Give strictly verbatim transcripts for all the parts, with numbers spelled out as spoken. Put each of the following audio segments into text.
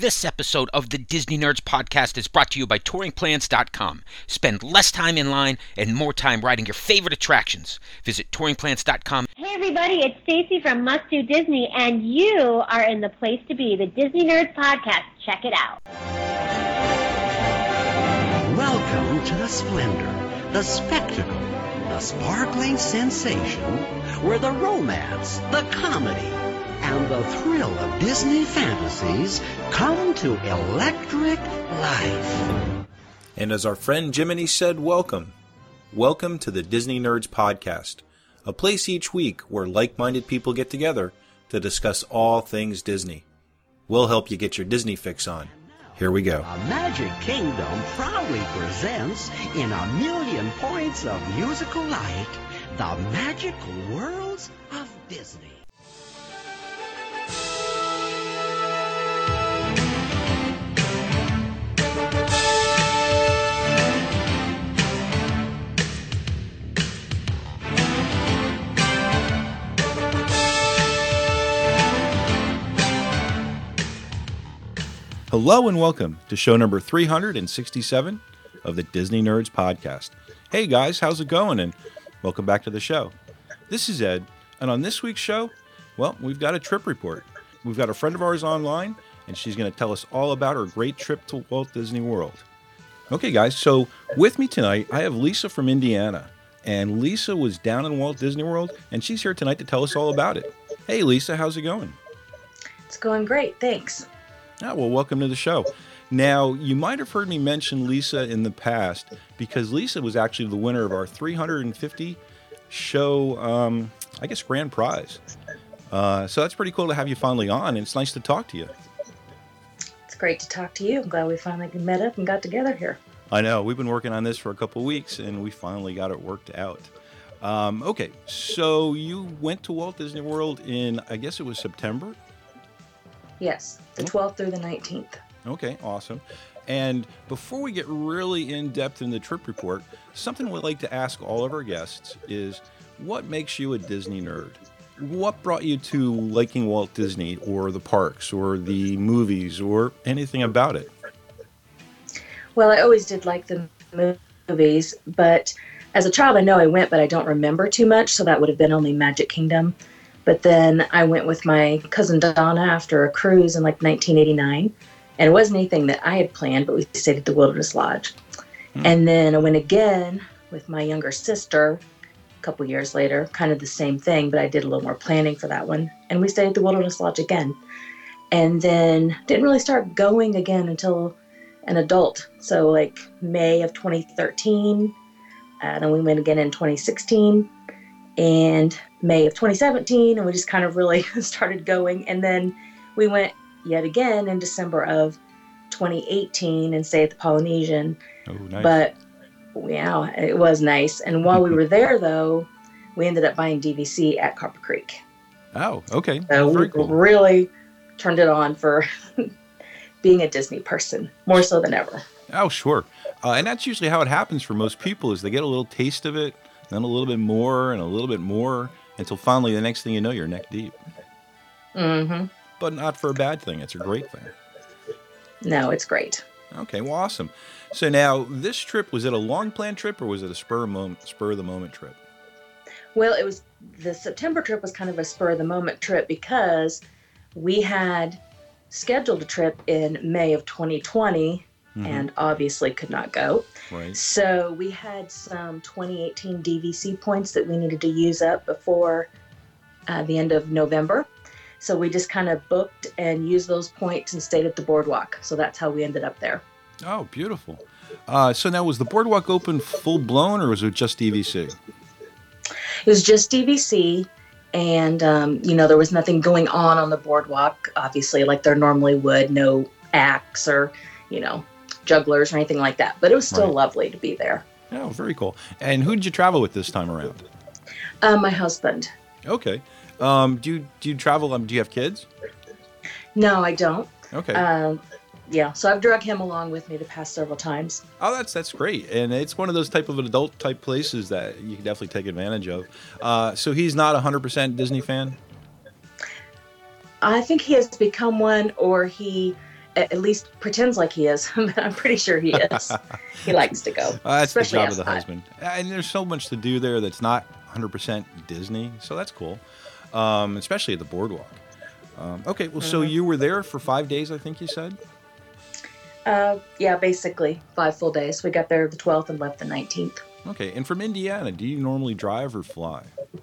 This episode of the Disney Nerds Podcast is brought to you by touring plans dot com. Spend less time in line and more time riding your favorite attractions. Visit touring plans dot com. Hey everybody, it's Stacy from Must Do Disney, and you are in the place to be, the Disney Nerds Podcast. Check it out. Welcome to the splendor, the spectacle, the sparkling sensation, where the romance, the comedy, and the thrill of Disney fantasies come to electric life. And as our friend Jiminy said, welcome. Welcome to the Disney Nerds Podcast, a place each week where like-minded people get together to discuss all things Disney. We'll help you get your Disney fix on. Here we go. A Magic Kingdom proudly presents, in a million points of musical light, the magical worlds of Disney. Hello and welcome to show number three hundred sixty-seven of the Disney Nerds Podcast. Hey guys, how's it going? And welcome back to the show. This is Ed, and on this week's show, well, we've got a trip report. We've got a friend of ours online, and she's going to tell us all about her great trip to Walt Disney World. Okay guys, so with me tonight, I have Lisa from Indiana. And Lisa was down in Walt Disney World, and she's here tonight to tell us all about it. Hey Lisa, how's it going? It's going great, thanks. Ah, well, welcome to the show. Now, you might have heard me mention Lisa in the past because Lisa was actually the winner of our three hundred fifty show, um, I guess, grand prize. Uh, so that's pretty cool to have you finally on, and it's nice to talk to you. It's great to talk to you. I'm glad we finally met up and got together here. I know. We've been working on this for a couple of weeks, and we finally got it worked out. Um, okay, so you went to Walt Disney World in, I guess it was September? Yes, the twelfth through the nineteenth. Okay, awesome. And before we get really in-depth in the trip report, something we'd like to ask all of our guests is, what makes you a Disney nerd? What brought you to liking Walt Disney or the parks or the movies or anything about it? Well, I always did like the movies, but as a child I know I went, but I don't remember too much, so that would have been only Magic Kingdom. But then I went with my cousin Donna after a cruise in like nineteen eighty-nine. And it wasn't anything that I had planned, but we stayed at the Wilderness Lodge. Hmm. And then I went again with my younger sister a couple years later, kind of the same thing, but I did a little more planning for that one. And we stayed at the Wilderness Lodge again. And then didn't really start going again until an adult. So like May of twenty thirteen. And then we went again in twenty sixteen. And May of twenty seventeen, and we just kind of really started going. And then we went yet again in December of twenty eighteen and stayed at the Polynesian. Oh, nice. But yeah, it was nice. And while we were there, though, we ended up buying D V C at Copper Creek. Oh, okay. So Very we cool. really turned it on for being a Disney person, more so than ever. Oh, sure. Uh, and that's usually how it happens for most people, is they get a little taste of it, then a little bit more and a little bit more, until finally the next thing you know, you're neck deep. Mm-hmm. But not for a bad thing. It's a great thing. No, it's great. Okay, well, awesome. So now, this trip, was it a long-planned trip, or was it a spur, moment, spur of the moment trip? Well, it was, the September trip was kind of a spur of the moment trip because we had scheduled a trip in May of twenty twenty, mm-hmm. and obviously could not go. Right. So we had some twenty eighteen D V C points that we needed to use up before uh, the end of November. So we just kind of booked and used those points and stayed at the boardwalk. So that's how we ended up there. Oh, beautiful. Uh, so now, was the boardwalk open full-blown, or was it just D V C? It was just D V C, and, um, you know, there was nothing going on on the boardwalk, obviously, like there normally would. No acts or, you know, jugglers or anything like that. But it was still right. lovely to be there. Oh, very cool. And who did you travel with this time around? Uh, my husband. Okay. Um, do you do you travel? Um, do you have kids? No, I don't. Okay. Um, yeah, so I've drug him along with me the past several times. Oh, that's that's great, and it's one of those type of adult type places that you can definitely take advantage of. Uh, so he's not a hundred percent Disney fan. I think he has become one, or he at at least pretends like he is, but I'm pretty sure he is. He likes to go. Uh, that's the especially job of the outside. husband. And there's so much to do there that's not one hundred percent Disney, so that's cool, um, especially at the boardwalk. Um, okay, well, so Mhm. you were there for five days, I think you said? Uh, yeah, basically five full days. We got there the twelfth and left the nineteenth. Okay, and from Indiana, do you normally drive or fly?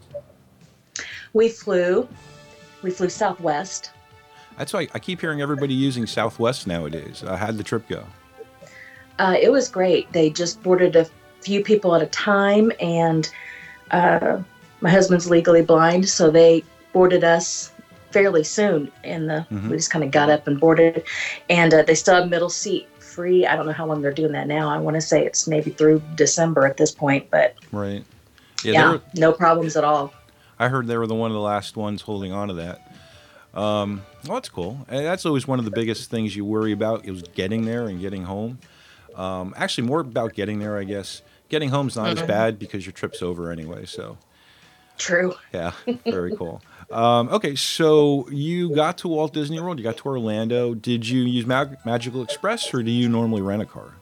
We flew. We flew Southwest. That's why I keep hearing everybody using Southwest nowadays. Uh, how'd the trip go? Uh, it was great. They just boarded a few people at a time, and uh, my husband's legally blind, so they boarded us fairly soon. And the Mhm. we just kind of got up and boarded, and uh, they still have middle seat free. I don't know how long they're doing that now. I want to say it's maybe through December at this point, but Right. yeah, Yeah, they were, no problems at all. I heard they were the one of the last ones holding on to that. Um, well, that's cool. And that's always one of the biggest things you worry about is getting there and getting home. Um, actually, more about getting there, I guess. Getting home's not as Mhm. bad because your trip's over anyway. So, True. yeah, very cool. Um, okay, so you got to Walt Disney World. You got to Orlando. Did you use Mag- Magical Express, or do you normally rent a car?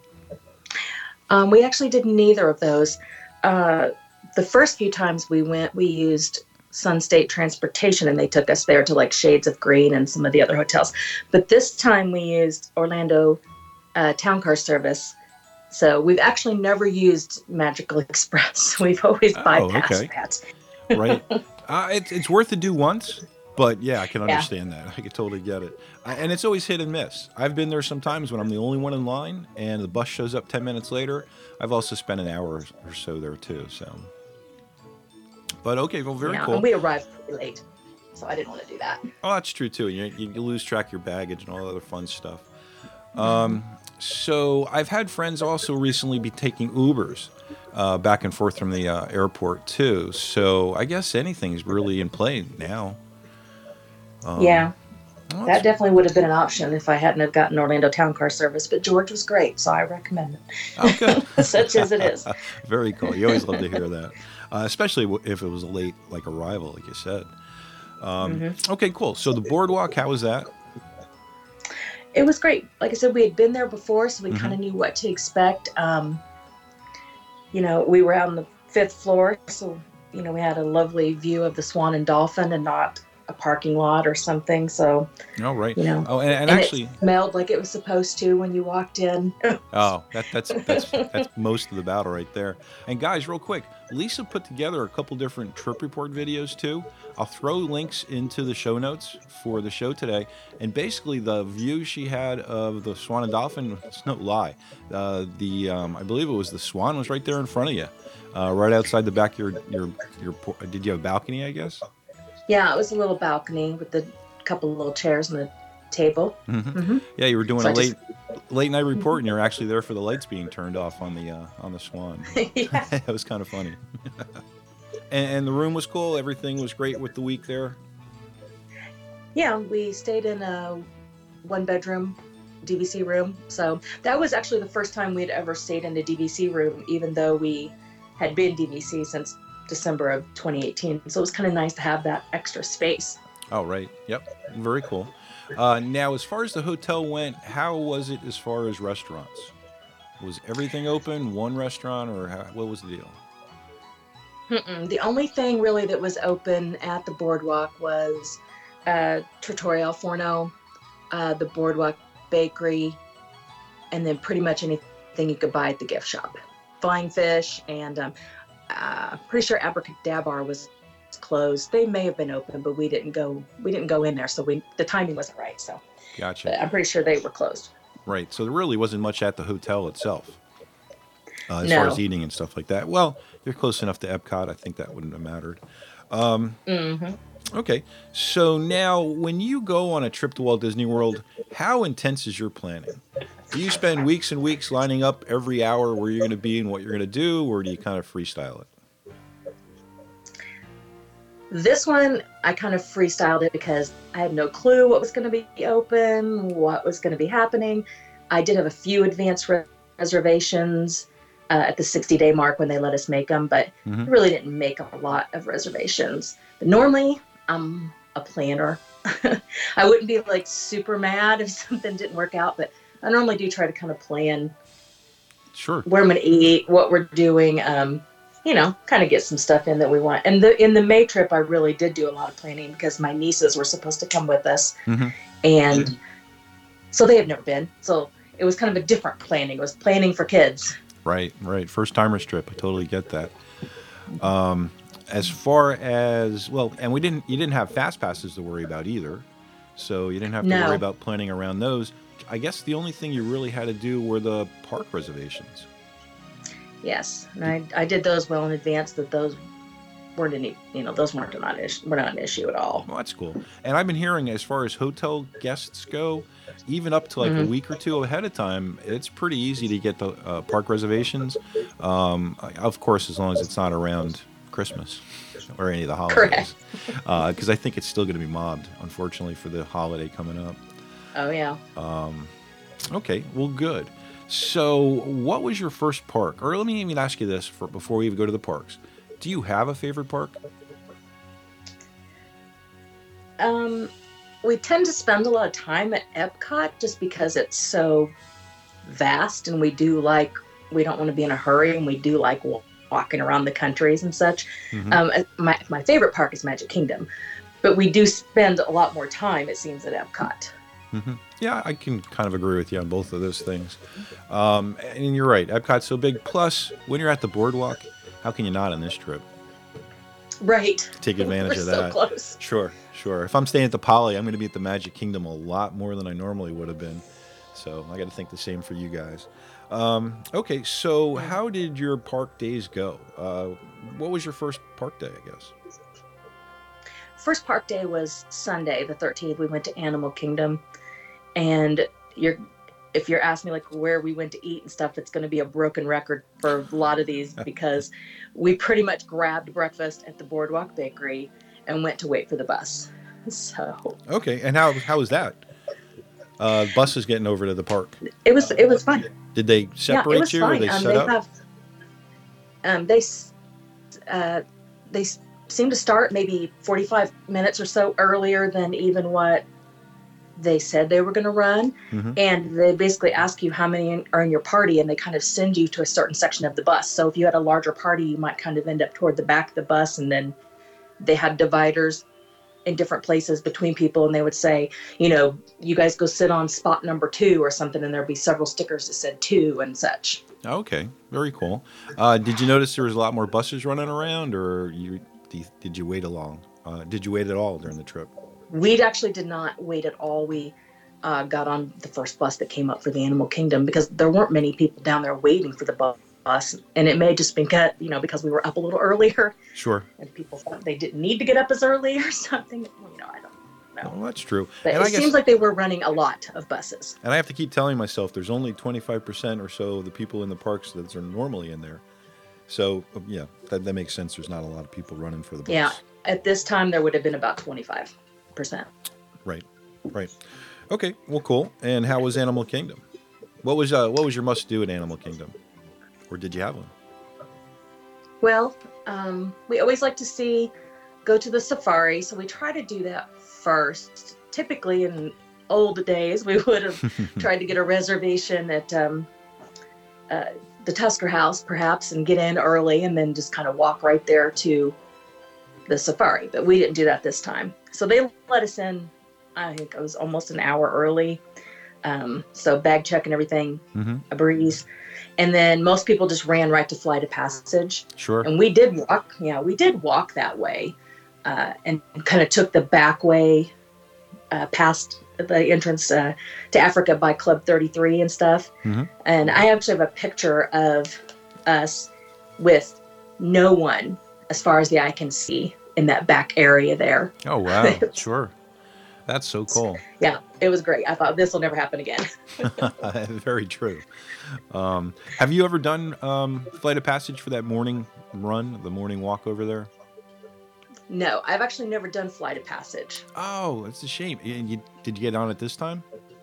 Um, we actually did neither of those. Uh, the first few times we went, we used Sun State Transportation, and they took us there to like Shades of Green and some of the other hotels. But this time we used Orlando uh, Town Car Service. So we've actually never used Magical Express. We've always Oh, bypassed okay. that. Right? uh, it's it's worth to do once, but yeah, I can Yeah. understand that. I can totally get it. Uh, and it's always hit and miss. I've been there sometimes when I'm the only one in line, and the bus shows up ten minutes later. I've also spent an hour or so there too. So, but okay, well, very yeah, cool. and we arrived pretty late, so I didn't want to do that. Oh, that's true too. You, you you lose track of your baggage and all that other fun stuff. Um, so I've had friends also recently be taking Ubers uh, back and forth from the uh, airport too. So I guess anything's really in play now. Um, yeah, well, that that's- definitely would have been an option if I hadn't have gotten Orlando Town Car Service. But George was great, so I recommend okay. it, such as it is. Very cool. You always love to hear that, uh, especially w- if it was a late like arrival, like you said. Um, Mm-hmm. Okay, cool. So the boardwalk, how was that? It was great. Like I said, we had been there before, so we Mhm. kind of knew what to expect. Um, you know, we were on the fifth floor, so you know we had a lovely view of the Swan and Dolphin, and not a parking lot or something. So Oh, right. you know, Oh, and, and and actually, it smelled like it was supposed to when you walked in. oh, that, that's that's that's most of the battle right there. And guys, real quick, Lisa put together a couple different trip report videos too. I'll throw links into the show notes for the show today. And basically, the view she had of the Swan and Dolphin, it's no lie. Uh, the um, I believe it was the Swan was right there in front of you, uh, right outside the back of your your your. por- Did you have a balcony? I guess. Yeah, it was a little balcony with a couple of little chairs and a table. hmm hmm Yeah, you were doing So a I just- late late night report, and you're actually there for the lights being turned off on the uh, on the Swan. yeah. It was kind of funny. and, and the room was cool. Everything was great with the week there. Yeah, we stayed in a one bedroom D V C room. So that was actually the first time we'd ever stayed in a D V C room, even though we had been D V C since December of twenty eighteen. So it was kind of nice to have that extra space. Oh, right. Yep. Very cool. Uh, now, as far as the hotel went, how was it as far as restaurants? Was everything open? One restaurant, or how, what was the deal? Mm-mm. The only thing really that was open at the boardwalk was uh, Trattoria al Forno, uh, the boardwalk bakery, and then pretty much anything you could buy at the gift shop. Flying Fish, and um, uh, pretty sure Abracadabra was closed. They may have been open, but we didn't go. We didn't go in there, so we the timing wasn't right. So, Gotcha. but I'm pretty sure they were closed. Right. So there really wasn't much at the hotel itself, uh, as far No. as eating and stuff like that. Well, you're close enough to Epcot. I think that wouldn't have mattered. Um, hmm Okay, so now when you go on a trip to Walt Disney World, how intense is your planning? Do you spend weeks and weeks lining up every hour where you're going to be and what you're going to do, or do you kind of freestyle it? This one, I kind of freestyled it because I had no clue what was going to be open, what was going to be happening. I did have a few advance re- reservations uh, at the sixty-day mark when they let us make them, but Mhm. I really didn't make a lot of reservations. But normally, I'm a planner. I wouldn't be like super mad if something didn't work out, but I normally do try to kind of plan Sure. where I'm going to eat, what we're doing, um, you know, kind of get some stuff in that we want. And the, in the May trip, I really did do a lot of planning because my nieces were supposed to come with us. Mm-hmm. And so they have never been. So it was kind of a different planning. It was planning for kids. Right, right. First timers trip. I totally get that. Um, as far as, well, and we didn't, you didn't have fast passes to worry about either. So you didn't have to No. worry about planning around those. I guess the only thing you really had to do were the park reservations. Yes. And I, I did those well in advance that those weren't any, you know, those weren't not, issue, were not an issue at all. Well, that's cool. And I've been hearing as far as hotel guests go, even up to like Mhm. a week or two ahead of time, it's pretty easy to get the uh, park reservations. Um, of course, as long as it's not around Christmas or any of the holidays. Because uh, I think it's still going to be mobbed, unfortunately, for the holiday coming up. Oh, yeah. Um, okay, well, good. So what was your first park? Or let me even ask you this for, before we even go to the parks. Do you have a favorite park? Um, we tend to spend a lot of time at Epcot just because it's so vast, and we do like, we don't want to be in a hurry, and we do like wa- walking around the countries and such. Mm-hmm. Um, my, my favorite park is Magic Kingdom, but we do spend a lot more time, it seems, at Epcot. Mm-hmm. Yeah, I can kind of agree with you on both of those things. Um, and you're right, Epcot's so big. Plus, when you're at the boardwalk, how can you not on this trip? Right. Take advantage We're of so that. close. Sure, sure. If I'm staying at the Poly, I'm going to be at the Magic Kingdom a lot more than I normally would have been. So I got to think the same for you guys. Um, okay, so how did your park days go? Uh, what was your first park day, I guess? First park day was Sunday, the thirteenth. We went to Animal Kingdom, and you're, if you're asking me like where we went to eat and stuff, it's going to be a broken record for a lot of these because we pretty much grabbed breakfast at the Boardwalk Bakery and went to wait for the bus. So Okay, and how how was that? Uh, buses getting over to the park. it was it was fun. Did they Yeah, it separate was you, or fine. they Um, set they up? have, um, they, s- uh, they s- seem to start maybe forty-five minutes or so earlier than even what they said they were going to run. Mhm. And they basically ask you how many are in your party, and they kind of send you to a certain section of the bus. So if you had a larger party, you might kind of end up toward the back of the bus, and then they had dividers in different places between people, and they would say, you know, you guys go sit on spot number two or something, and there'd be several stickers that said two and such. Okay, very cool. Uh, did you notice there was a lot more buses running around, or you did you wait along? Uh, did you wait at all during the trip? We actually did not wait at all. We uh, got on the first bus that came up for the Animal Kingdom because there weren't many people down there waiting for the bu- bus. And it may just been cut, you know, because we were up a little earlier Sure. and people thought they didn't need to get up as early or something. You know, I don't know. Well, that's true. But and it I guess, seems like they were running a lot of buses. and I have to keep telling myself there's only twenty-five percent or so of the people in the parks that are normally in there. So, uh, yeah, that, that makes sense. There's not a lot of people running for the bus. Yeah. At this time, there would have been about twenty-five percent. Right, right. Okay, well, cool. And how was Animal Kingdom? What was uh, what was your must-do at Animal Kingdom? Or did you have one? Well, um, we always like to see, go to the safari. So we try to do that first. Typically in old days, we would have tried to get a reservation at um, uh, the Tusker House, perhaps, and get in early and then just kind of walk right there to the safari. But we didn't do that this time. So they let us in, I think it was almost an hour early. Um, so bag check and everything, Mm-hmm. a breeze. And then most people just ran right to Flight of Passage. Sure. And we did walk, yeah, we did walk that way uh, and kind of took the back way uh, past the entrance uh, to Africa by Club thirty-three and stuff. Mhm. And I actually have a picture of us with no one as far as the eye can see in that back area there. Oh, wow. Sure. That's so cool. Yeah, it was great. I thought this will never happen again. Very true. Um, have you ever done um, Flight of Passage for that morning run, the morning walk over there? No, I've actually never done Flight of Passage. Oh, it's a shame. And you, did you get on it this time?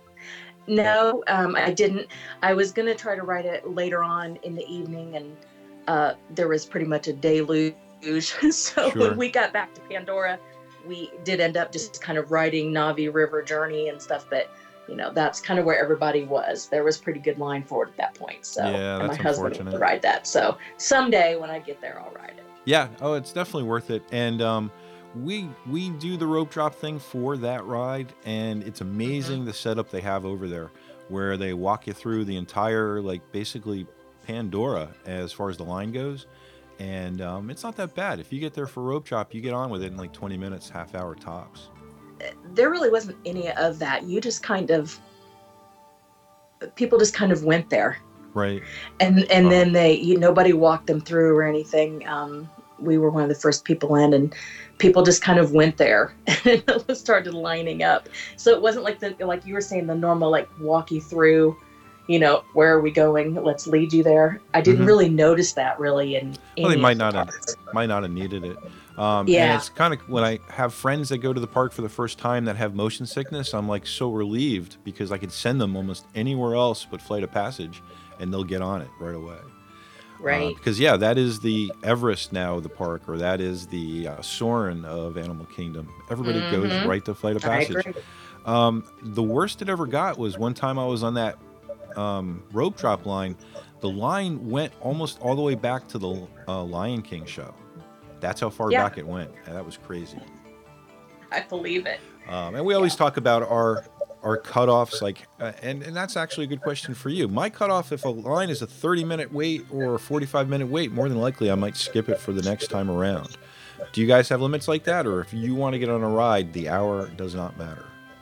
No, um, I didn't. I was going to try to write it later on in the evening, and uh, there was pretty much a deluge. So Sure. when we got back to Pandora, we did end up just kind of riding Navi River Journey and stuff, but you know, that's kind of where everybody was. There was pretty good line for it at that point. So Yeah, and that's my husband unfortunate. would ride that. So someday when I get there, I'll ride it. Yeah. Oh, it's definitely worth it. And um, we we do the rope drop thing for that ride, and it's amazing the setup they have over there, where they walk you through the entire, like, basically Pandora as far as the line goes. And um, it's not that bad. If you get there for rope drop, you get on with it in like twenty minutes, half hour tops. There really wasn't any of that. You just kind of, people just kind of went there. Right. And and Uh-huh. then they, you, nobody walked them through or anything. Um, we were one of the first people in, and people just kind of went there and started lining up. So it wasn't like the, like you were saying, the normal, like, walk you through, you know, where are we going? Let's lead you there. I didn't Mhm. really notice that really in Well, they any might of the not have, parks. might not have needed it. Um, Yeah. And it's kind of, when I have friends that go to the park for the first time that have motion sickness, I'm like so relieved because I could send them almost anywhere else but Flight of Passage, and they'll get on it right away. Right. Because, yeah, that is the Everest now of the park, or that is the uh, Soarin' of Animal Kingdom. Everybody goes Mhm. right to Flight of I Passage. agree. Um, the worst it ever got was one time I was on that um, rope drop line. The line went almost all the way back to the uh, Lion King show. That's how far Yeah. back it went. And that was crazy. I believe it. Um, and we always talk about our our cutoffs, like, uh, and and that's actually a good question for you. My cutoff, if a line is a thirty minute wait or a forty-five minute wait, more than likely I might skip it for the next time around. Do you guys have limits like that, or if you want to get on a ride, the hour does not matter?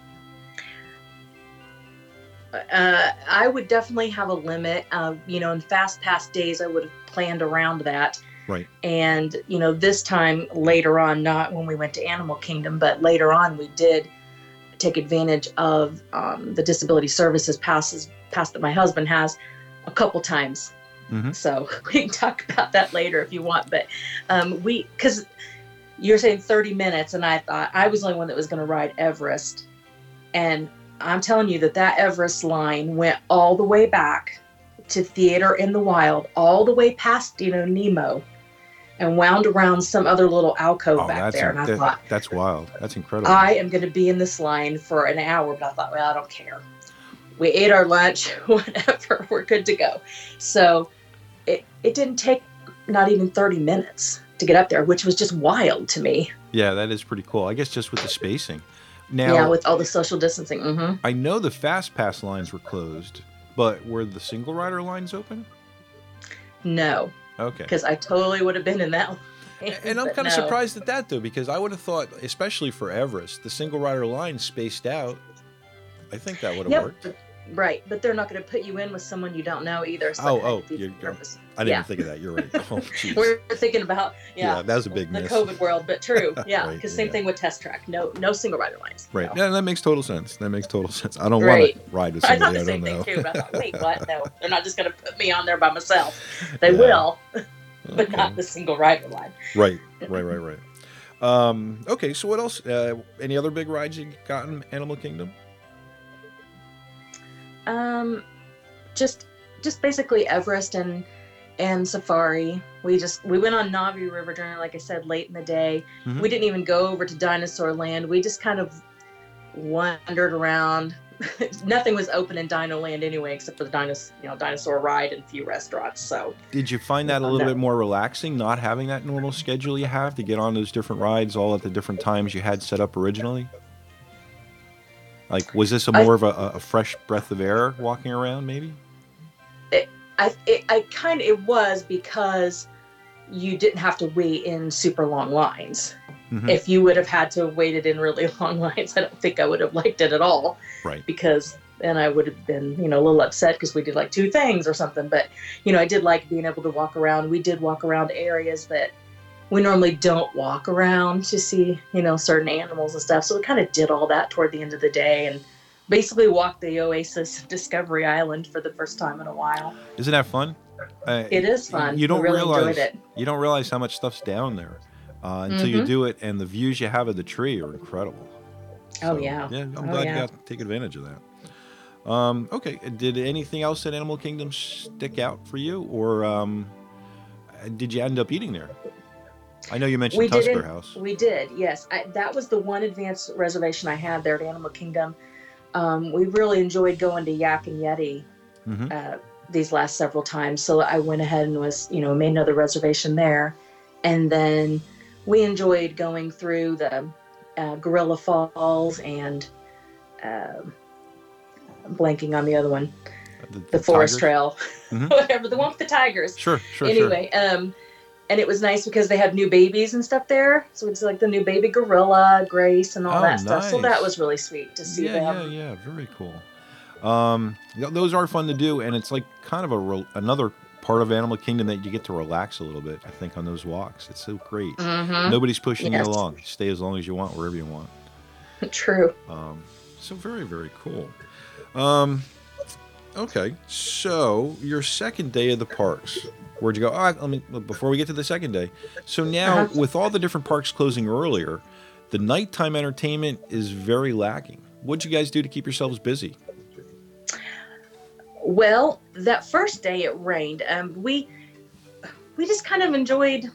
Uh, I would definitely have a limit. Uh, you know, in fast pass days, I would have planned around that. Right. And, you know, this time later on, not when we went to Animal Kingdom, but later on, we did take advantage of um, the disability services passes pass that my husband has a couple times. Mhm. So we can talk about that later if you want. But um, we, because you're saying thirty minutes, and I thought I was the only one that was going to ride Everest. And I'm telling you that that Everest line went all the way back to Theater in the Wild, all the way past, you know, Nemo, and wound around some other little alcove Oh, back that's there. And I that- thought, that's wild. That's incredible. I am going to be in this line for an hour, but I thought, well, I don't care. We ate our lunch, whatever, we're good to go. So it, it didn't take not even thirty minutes to get up there, which was just wild to me. Yeah, that is pretty cool. I guess just with the spacing. Now, yeah, with all the social distancing. hmm I know the fast pass lines were closed, but were the single rider lines open? No, Okay. because I totally would have been in that line. And I'm but kind of no. surprised at that, though, because I would have thought, especially for Everest, the single rider line spaced out. I think that would have Yep, worked. but- right, but they're not going to put you in with someone you don't know either. So Oh, that kind oh, of defeats you're- the purpose. I didn't yeah. even think of that. You're right. Oh, jeez. We're thinking about Yeah, yeah, that was a big the miss. COVID world, but true. Yeah, Right, because same yeah. thing with Test Track. No, no single rider lines. Right. No. Yeah, that makes total sense. That makes total sense. I don't Right. want to ride with I thought somebody the I, same don't know. thing too, but I thought, wait, what? No, they're not just going to put me on there by myself. They Yeah. will, but Okay. not the single rider line. Right, right, right, right. Um, okay, so what else? Uh, any other big rides you got in Animal Kingdom? Um, just, just basically Everest and and Safari. We just we went on Navi River Journey, like I said, late in the day. Mhm. We didn't even go over to Dinosaur Land. We just kind of wandered around. Nothing was open in Dino Land anyway, except for the dinosaur, you know, dinosaur ride and a few restaurants. So Did you find that a Uh, little no. bit more relaxing, not having that normal schedule you have to get on those different rides all at the different times you had set up originally? Like, was this a I- more of a, a fresh breath of air walking around, maybe? I it, I kind of it was because you didn't have to wait in super long lines. Mhm. If you would have had to have waited in really long lines, I don't think I would have liked it at all. Right. Because then I would have been, you know, a little upset because we did like two things or something. But, you know, I did like being able to walk around. We did walk around areas that we normally don't walk around to see, you know, certain animals and stuff. So we kind of did all that toward the end of the day and basically walked the Oasis of Discovery Island for the first time in a while. Isn't that fun? Uh, It is fun. You don't we really realize enjoyed it. you don't realize how much stuff's down there uh, until you Mhm. do it, and the views you have of the tree are incredible. Oh, So, yeah. Yeah, I'm Oh, glad yeah. you got to take advantage of that. Um, okay, did anything else at Animal Kingdom stick out for you, or um, did you end up eating there? I know you mentioned We Tusker didn't. House. We did, yes. I, that was the one advanced reservation I had there at Animal Kingdom. Um, we really enjoyed going to Yak and Yeti Mm-hmm. uh, these last several times. So I went ahead and was, you know, made another reservation there. And then we enjoyed going through the uh, Gorilla Falls and uh, I'm blanking on the other one, The, the, Forest tigers? Trail, Mhm. whatever, the one with the tigers. Sure, sure, Anyway, um, and it was nice because they had new babies and stuff there. So it's like the new baby gorilla, Grace, and all Oh, that stuff. So nice. that was really sweet to see sure. Yeah, them. yeah, yeah. Very cool. Um, th- those are fun to do, and it's like kind of a re- another part of Animal Kingdom that you get to relax a little bit. I think on those walks, it's so great. Mm-hmm. Nobody's pushing Yes. you along. Stay as long as you want, wherever you want. True. Um, so very, very cool. Um, okay, so your second day of the parks, where'd you go? Oh, let me before we get to the second day. So now, Uh-huh. with all the different parks closing earlier, the nighttime entertainment is very lacking. What'd you guys do to keep yourselves busy? Well, that first day it rained. Um, we we just kind of enjoyed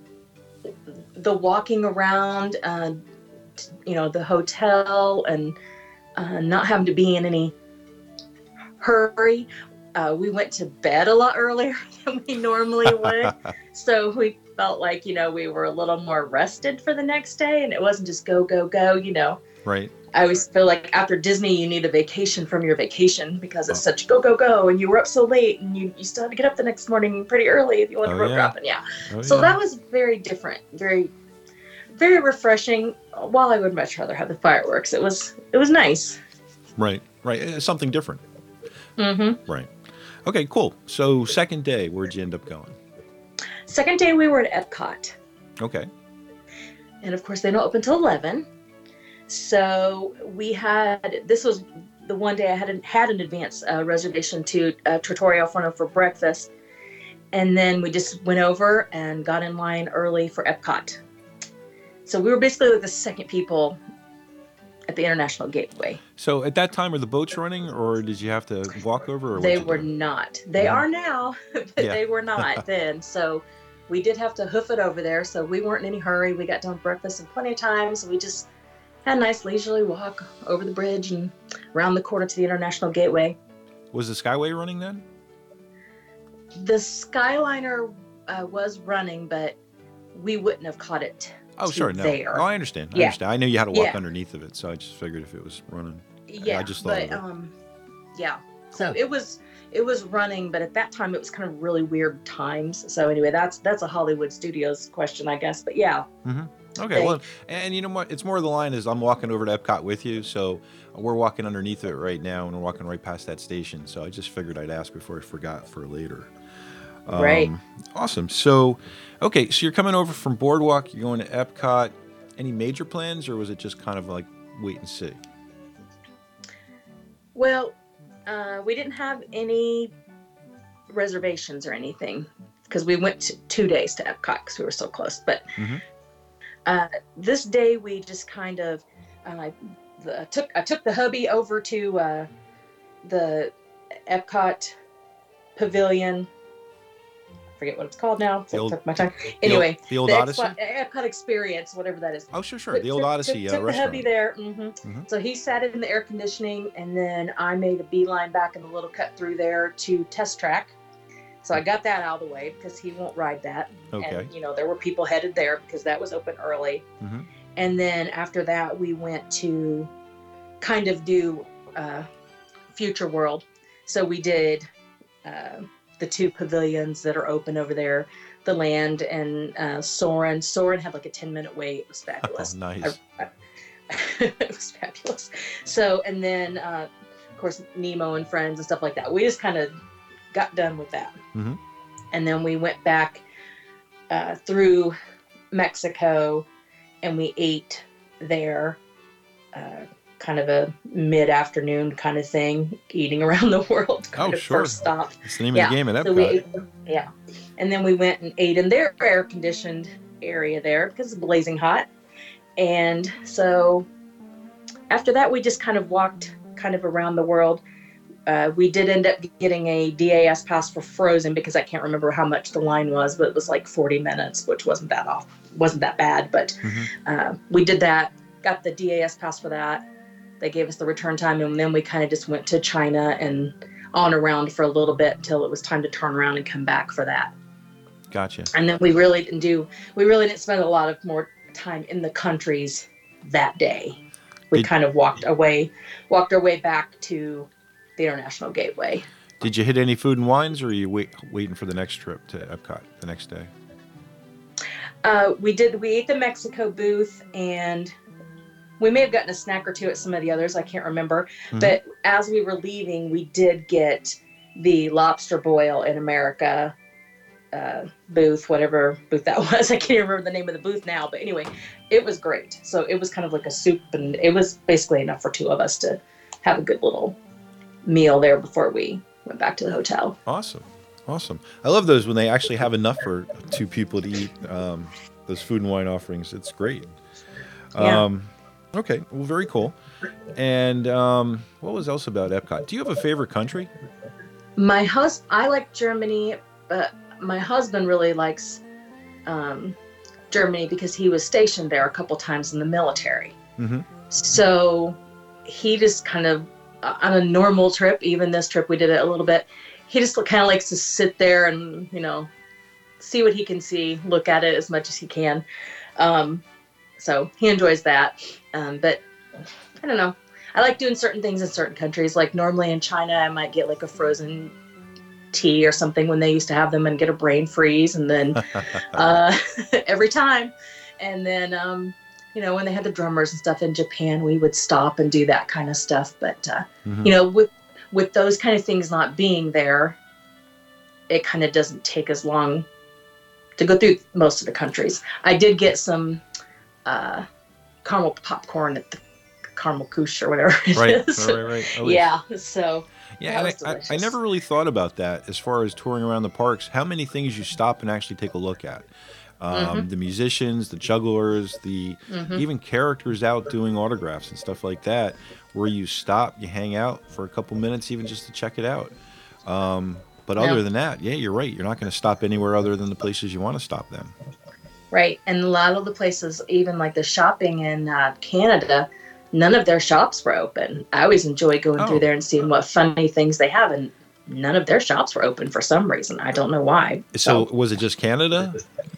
the walking around, uh, t- you know, the hotel, and uh, not having to be in any hurry. Uh, we went to bed a lot earlier than we normally would, so we felt like, you know, we were a little more rested for the next day, and it wasn't just go go go. You know, Right. I always feel like after Disney, you need a vacation from your vacation because it's Oh. such go, go, go. And you were up so late and you, you still had to get up the next morning pretty early if you want to Oh, rope yeah. dropping. Yeah. Oh, So yeah. that was very different, very, very refreshing. While I would much rather have the fireworks, it was, it was nice. Right, right. It's something different. Mm-hmm. Right. Okay, cool. So second day, where'd you end up going? Second day we were at Epcot. Okay. And of course they don't open till eleven. So we had, this was the one day I had, had an advance uh, reservation to uh, Trattoria Forno for breakfast. And then we just went over and got in line early for Epcot. So we were basically like the second people at the International Gateway. So at that time, were the boats running, or did you have to walk over? Or They what'd you were do? not. They Yeah. are now, but Yeah. they were not then. So we did have to hoof it over there. So we weren't in any hurry. We got done breakfast in plenty of time. So we just had a nice leisurely walk over the bridge and around the corner to the International Gateway. Was the Skyway running then? The Skyliner uh, was running, but we wouldn't have caught it. Oh, to sure. No. there. Oh, I understand. I Yeah. understand. I knew you had to walk Yeah. underneath of it, so I just figured if it was running. Yeah, I just thought but of it. um, yeah. So Cool. it was it was running, but at that time it was kind of really weird times. So anyway, that's that's a Hollywood Studios question, I guess. But yeah, Okay, They- well, and you know what? It's more the line is I'm walking over to Epcot with you, so we're walking underneath it right now, and we're walking right past that station. So I just figured I'd ask before I forgot for later. Um, Right. Awesome. So, okay, so you're coming over from Boardwalk, you're going to Epcot. Any major plans, or was it just kind of like wait and see? well, uh, we didn't have any reservations or anything because we went to two days to Epcot because we were so close. But Mhm. uh, this day we just kind of uh, the, took I took the hubby over to uh, the Epcot Pavilion. I forget what it's called now. The old- Took my time. The old- Anyway, the old the Odyssey. Expo- Epcot Experience, whatever that is. Oh, sure, sure. Took- The old took- Odyssey Took, uh, took the restaurant. hubby there. hmm Mhm. So he sat in the air conditioning, and then I made a beeline back in the little cut through there to Test Track. So I got that out of the way because he won't ride that. Okay. And, you know, there were people headed there because that was open early. Mhm. And then after that, we went to kind of do uh, Future World. So we did uh, the two pavilions that are open over there, the Land and uh, Soarin'. Soarin' had like a ten minute wait. It was fabulous. Oh, nice. I- I- it was fabulous. So, and then, uh, of course, Nemo and Friends and stuff like that. We just kind of got done with that. Mhm. And then we went back uh, through Mexico and we ate there, uh, kind of a mid afternoon kind of thing, eating around the world. Kind Oh, of sure. First stop. It's the name Yeah, of the game at So we Epcot. ate, yeah. And then we went and ate in their air conditioned area there because it's blazing hot. And so after that, we just kind of walked kind of around the world. uh, we did end up getting a D A S pass for Frozen because I can't remember how much the line was, but it was like forty minutes, which wasn't that off, wasn't that bad. But Mm-hmm. uh, we did that, got the D A S pass for that. They gave us the return time, and then we kind of just went to China and on around for a little bit until it was time to turn around and come back for that. Gotcha. And then we really didn't do, we really didn't spend a lot of more time in the countries that day. We Did- kind of walked away, walked our way back to the International Gateway. Did you hit any food and wines, or are you wait, waiting for the next trip to Epcot the next day? Uh, we did, we ate the Mexico booth, and we may have gotten a snack or two at some of the others. I can't remember. Mhm. But as we were leaving, we did get the lobster boil in America uh, booth, whatever booth that was. I can't remember the name of the booth now. But anyway, it was great. So it was kind of like a soup, and it was basically enough for two of us to have a good little meal there before we went back to the hotel. Awesome. Awesome. I love those when they actually have enough for two people to eat um, those food and wine offerings. It's great. Yeah. Um, okay. Well, very cool. And um, what was else about Epcot? Do you have a favorite country? My hus- I like Germany, but my husband really likes um, Germany because he was stationed there a couple times in the military. Mm-hmm. So he just kind of, uh, on a normal trip, even this trip we did it a little bit, he just kind of likes to sit there and, you know, see what he can see, look at it as much as he can. Um, so he enjoys that. Um, but I don't know. I like doing certain things in certain countries. Like normally in China, I might get like a frozen tea or something when they used to have them and get a brain freeze. And then uh, every time. And then, um, you know, when they had the drummers and stuff in Japan, we would stop and do that kind of stuff. But, uh, Mhm. you know, with, with those kind of things not being there, it kind of doesn't take as long to go through most of the countries. I did get some uh, caramel popcorn at the Caramel Couche or whatever it Right, is. right, right, right. Always. Yeah, so Yeah, that and was I, I, I delicious. never really thought about that as far as touring around the parks, how many things you stop and actually take a look at. Um, Mm-hmm. The musicians, the jugglers, the Mhm. even characters out doing autographs and stuff like that, where you stop, you hang out for a couple minutes even just to check it out. Um, but other Yeah. than that, yeah, you're right. You're not going to stop anywhere other than the places you want to stop them. right. And a lot of the places, even like the shopping in uh, Canada, none of their shops were open. I always enjoy going Oh. through there and seeing what funny things they have, and none of their shops were open for some reason. I don't know why. So was it just Canada?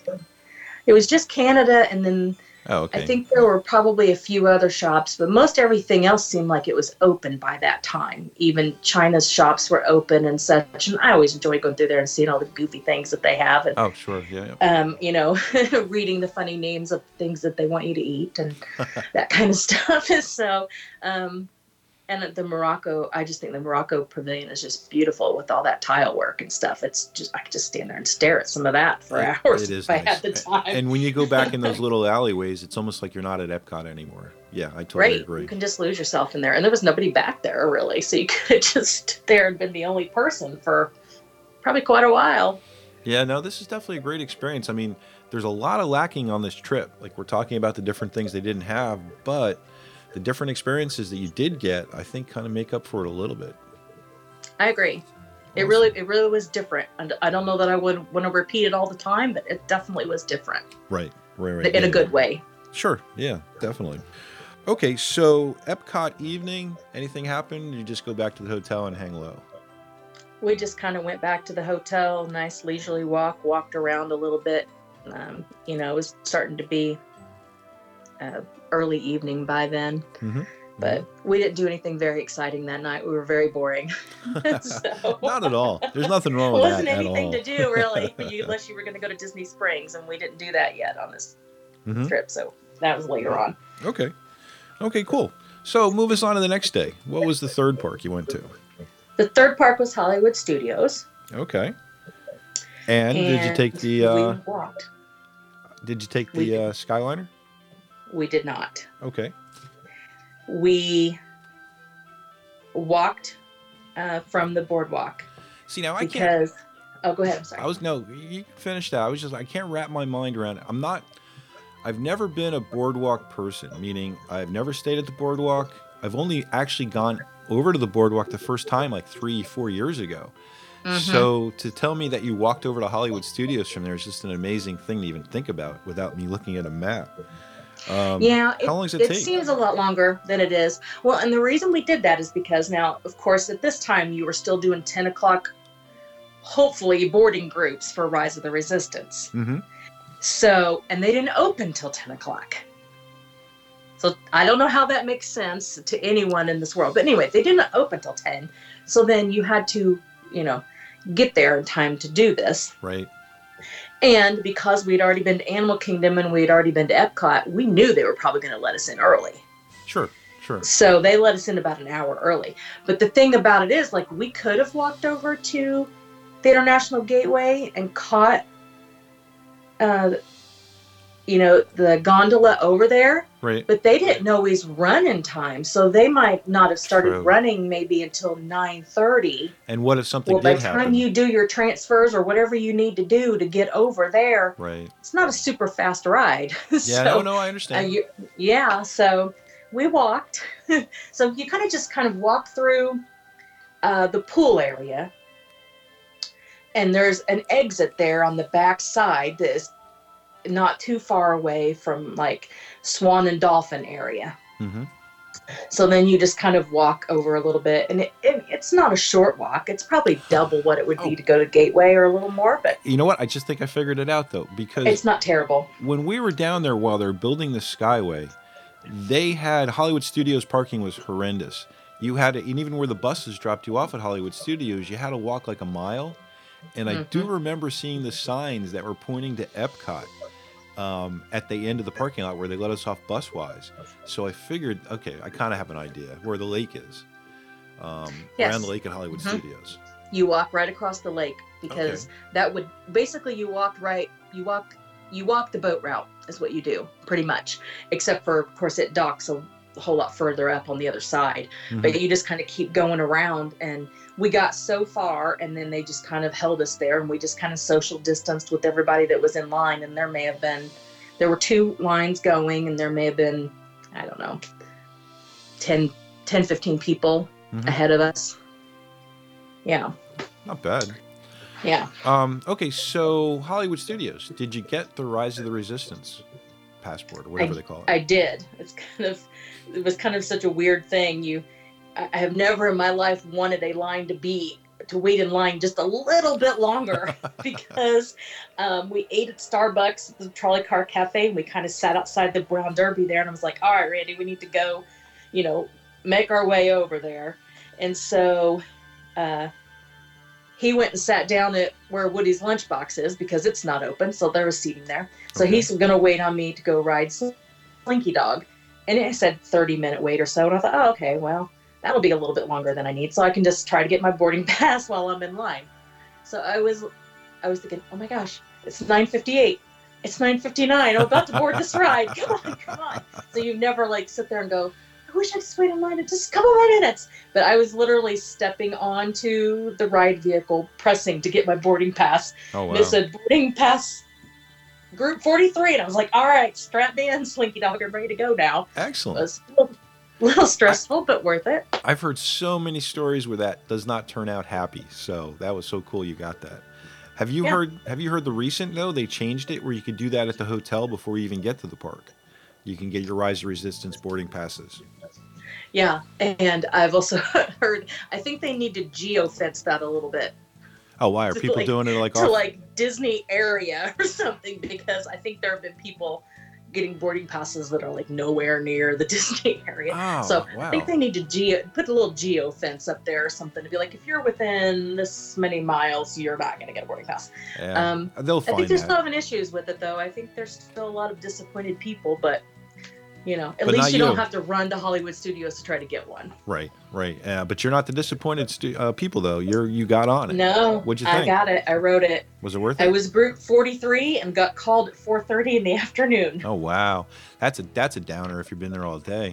It was just Canada, and then Oh, okay. I think there were probably a few other shops, but most everything else seemed like it was open by that time. Even China's shops were open and such, and I always enjoy going through there and seeing all the goofy things that they have, and Oh, sure. Yeah. yeah. um, you know, reading the funny names of things that they want you to eat and that kind of stuff. So, um, and the Morocco, I just think the Morocco Pavilion is just beautiful with all that tile work and stuff. It's just, I could just stand there and stare at some of that for It- hours it is if I nice. had the time. And when you go back in those little alleyways, it's almost like you're not at Epcot anymore. Yeah, I totally Right, agree. you can just lose yourself in there, and there was nobody back there really, so you could have just stood there and been the only person for probably quite a while. Yeah, no, this is definitely a great experience. I mean, there's a lot of lacking on this trip. Like we're talking about the different things they didn't have, but the different experiences that you did get, I think, kind of make up for it a little bit. I agree. It Awesome. really, it really was different, and I don't know that I would want to repeat it all the time, but it definitely was different Right, right, right. in a yeah. good way. Sure, yeah, definitely. Okay, so Epcot evening, anything happened? You just go back to the hotel and hang low. We just kind of went back to the hotel, nice leisurely walk, walked around a little bit. Um, you know, it was starting to be uh, early evening by then, Mm-hmm. but we didn't do anything very exciting that night. We were very boring. So Not at all. There's nothing wrong it with wasn't that at anything all. to do really, you- unless you were going to go to Disney Springs, and we didn't do that yet on this Mhm. trip. So that was later on. Okay. Okay, cool. So move us on to the next day. What was the third park you went to? The third park was Hollywood Studios. Okay. And, did you take the uh, we walked. did you take we the did. uh, Skyliner? We did not. Okay. We walked uh, from the boardwalk See, now I can't because. Oh, go ahead. I'm sorry. I was no, you can finish that. I was just I can't wrap my mind around it. I'm not I've never been a boardwalk person, meaning I've never stayed at the boardwalk. I've only actually gone over to the boardwalk the first time like three, four years ago. Mm-hmm. So to tell me that you walked over to Hollywood Studios from there is just an amazing thing to even think about without me looking at a map. Um, yeah, it, how long does it, it take? seems a lot longer than it is. Well, and the reason we did that is because now, of course, at this time you were still doing ten o'clock, hopefully boarding groups for Rise of the Resistance. Mm-hmm. So, and they didn't open till ten o'clock. So I don't know how that makes sense to anyone in this world. But anyway, they didn't open till ten. So then you had to, you know, get there in time to do this. Right. And because we'd already been to Animal Kingdom and we'd already been to Epcot, we knew they were probably going to let us in early. Sure, sure. So they let us in about an hour early. But the thing about it is, like, we could have walked over to the International Gateway and caught, uh, you know, the gondola over there. Right. But they didn't always run in time. So they might not have started True. running maybe until nine thirty. And what if something Well, by did the time happen? you do your transfers or whatever you need to do to get over there, Right. it's not a super fast ride. Yeah, so, no, no, I uh, understand. you, yeah, so we walked. So you kind of just kind of walk through uh, the pool area. And there's an exit there on the back side that is not too far away from like Swan and Dolphin area. Mm-hmm. So then you just kind of walk over a little bit, and it, it, it's not a short walk. It's probably double what it would be Oh. to go to Gateway or a little more, but You know what? I just think I figured it out, though, because it's not terrible. when we were down there while they're building the Skyway, they had Hollywood Studios parking was horrendous. You had to, and even where the buses dropped you off at Hollywood Studios, you had to walk like a mile. And I do Mhm. remember seeing the signs that were pointing to Epcot um, at the end of the parking lot where they let us off bus-wise. So I figured, okay, I kind of have an idea where the lake is. Um, Yes. Around the lake at Hollywood Mhm. Studios. You walk right across the lake because Okay. that would basically you walk right you walk you walk the boat route is what you do pretty much, except for of course it docks a whole lot further up on the other side. Mhm. But you just kind of keep going around, and we got so far and then they just kind of held us there, and we just kind of social distanced with everybody that was in line. And there may have been there were two lines going, and there may have been, I don't know, ten, ten fifteen people Mhm. ahead of us. Yeah. Not bad. Yeah. Um, okay, so Hollywood Studios, did you get the Rise of the Resistance passport or whatever they call it? I did. It's kind of, it was kind of such a weird thing. You, I I have never in my life wanted a line to be, to wait in line just a little bit longer because um, we ate at Starbucks, the Trolley Car Cafe, and we kind of sat outside the Brown Derby there. And I was like, all right, Randy, we need to go, you know, make our way over there. And so uh, he went and sat down at where Woody's Lunchbox is because it's not open. So there was seating there. So Okay. he's going to wait on me to go ride Slinky Dog. And it said thirty minute wait or so. And I thought, oh, okay, well, that'll be a little bit longer than I need. So I can just try to get my boarding pass while I'm in line. So I was, I was thinking, oh my gosh, it's nine fifty-eight. It's nine fifty-nine. I'm about to board this ride. Come on, come on. So you never like sit there and go, I wish I'd just wait in line just a couple more minutes. But I was literally stepping onto the ride vehicle, pressing to get my boarding pass. Oh, wow. And it said boarding pass group forty-three. And I was like, all right, strap me in, Slinky Dog. I'm ready to go now. It Excellent. was a little, little stressful, but worth it. I've heard so many stories where that does not turn out happy. So that was so cool you got that. Have you Yeah. heard have you heard the recent though? They changed it where you could do that at the hotel before you even get to the park. You can get your Rise of Resistance boarding passes. Yeah. And I've also heard, I think they need to geo-fence that a little bit. Oh, why are To, people like- doing it like to off? like Disney area or something, because I think there have been people getting boarding passes that are like nowhere near the Disney area. Oh, so wow. I think they need to geo put a little geo fence up there or something to be like, if you're within this many miles, you're not going to get a boarding pass. Yeah. um, They'll I find think they're that. still having issues with it though. I think there's still a lot of disappointed people, but you know, at But not least you, you. don't have to run to Hollywood Studios to try to get one. Right, right. Uh, but you're not the disappointed stu- uh, people though. You're you got on it. No, What'd you I think? got it. I wrote it. Was it worth I it? was group forty-three and got called at four thirty in the afternoon. Oh wow, that's a that's a downer if you've been there all day.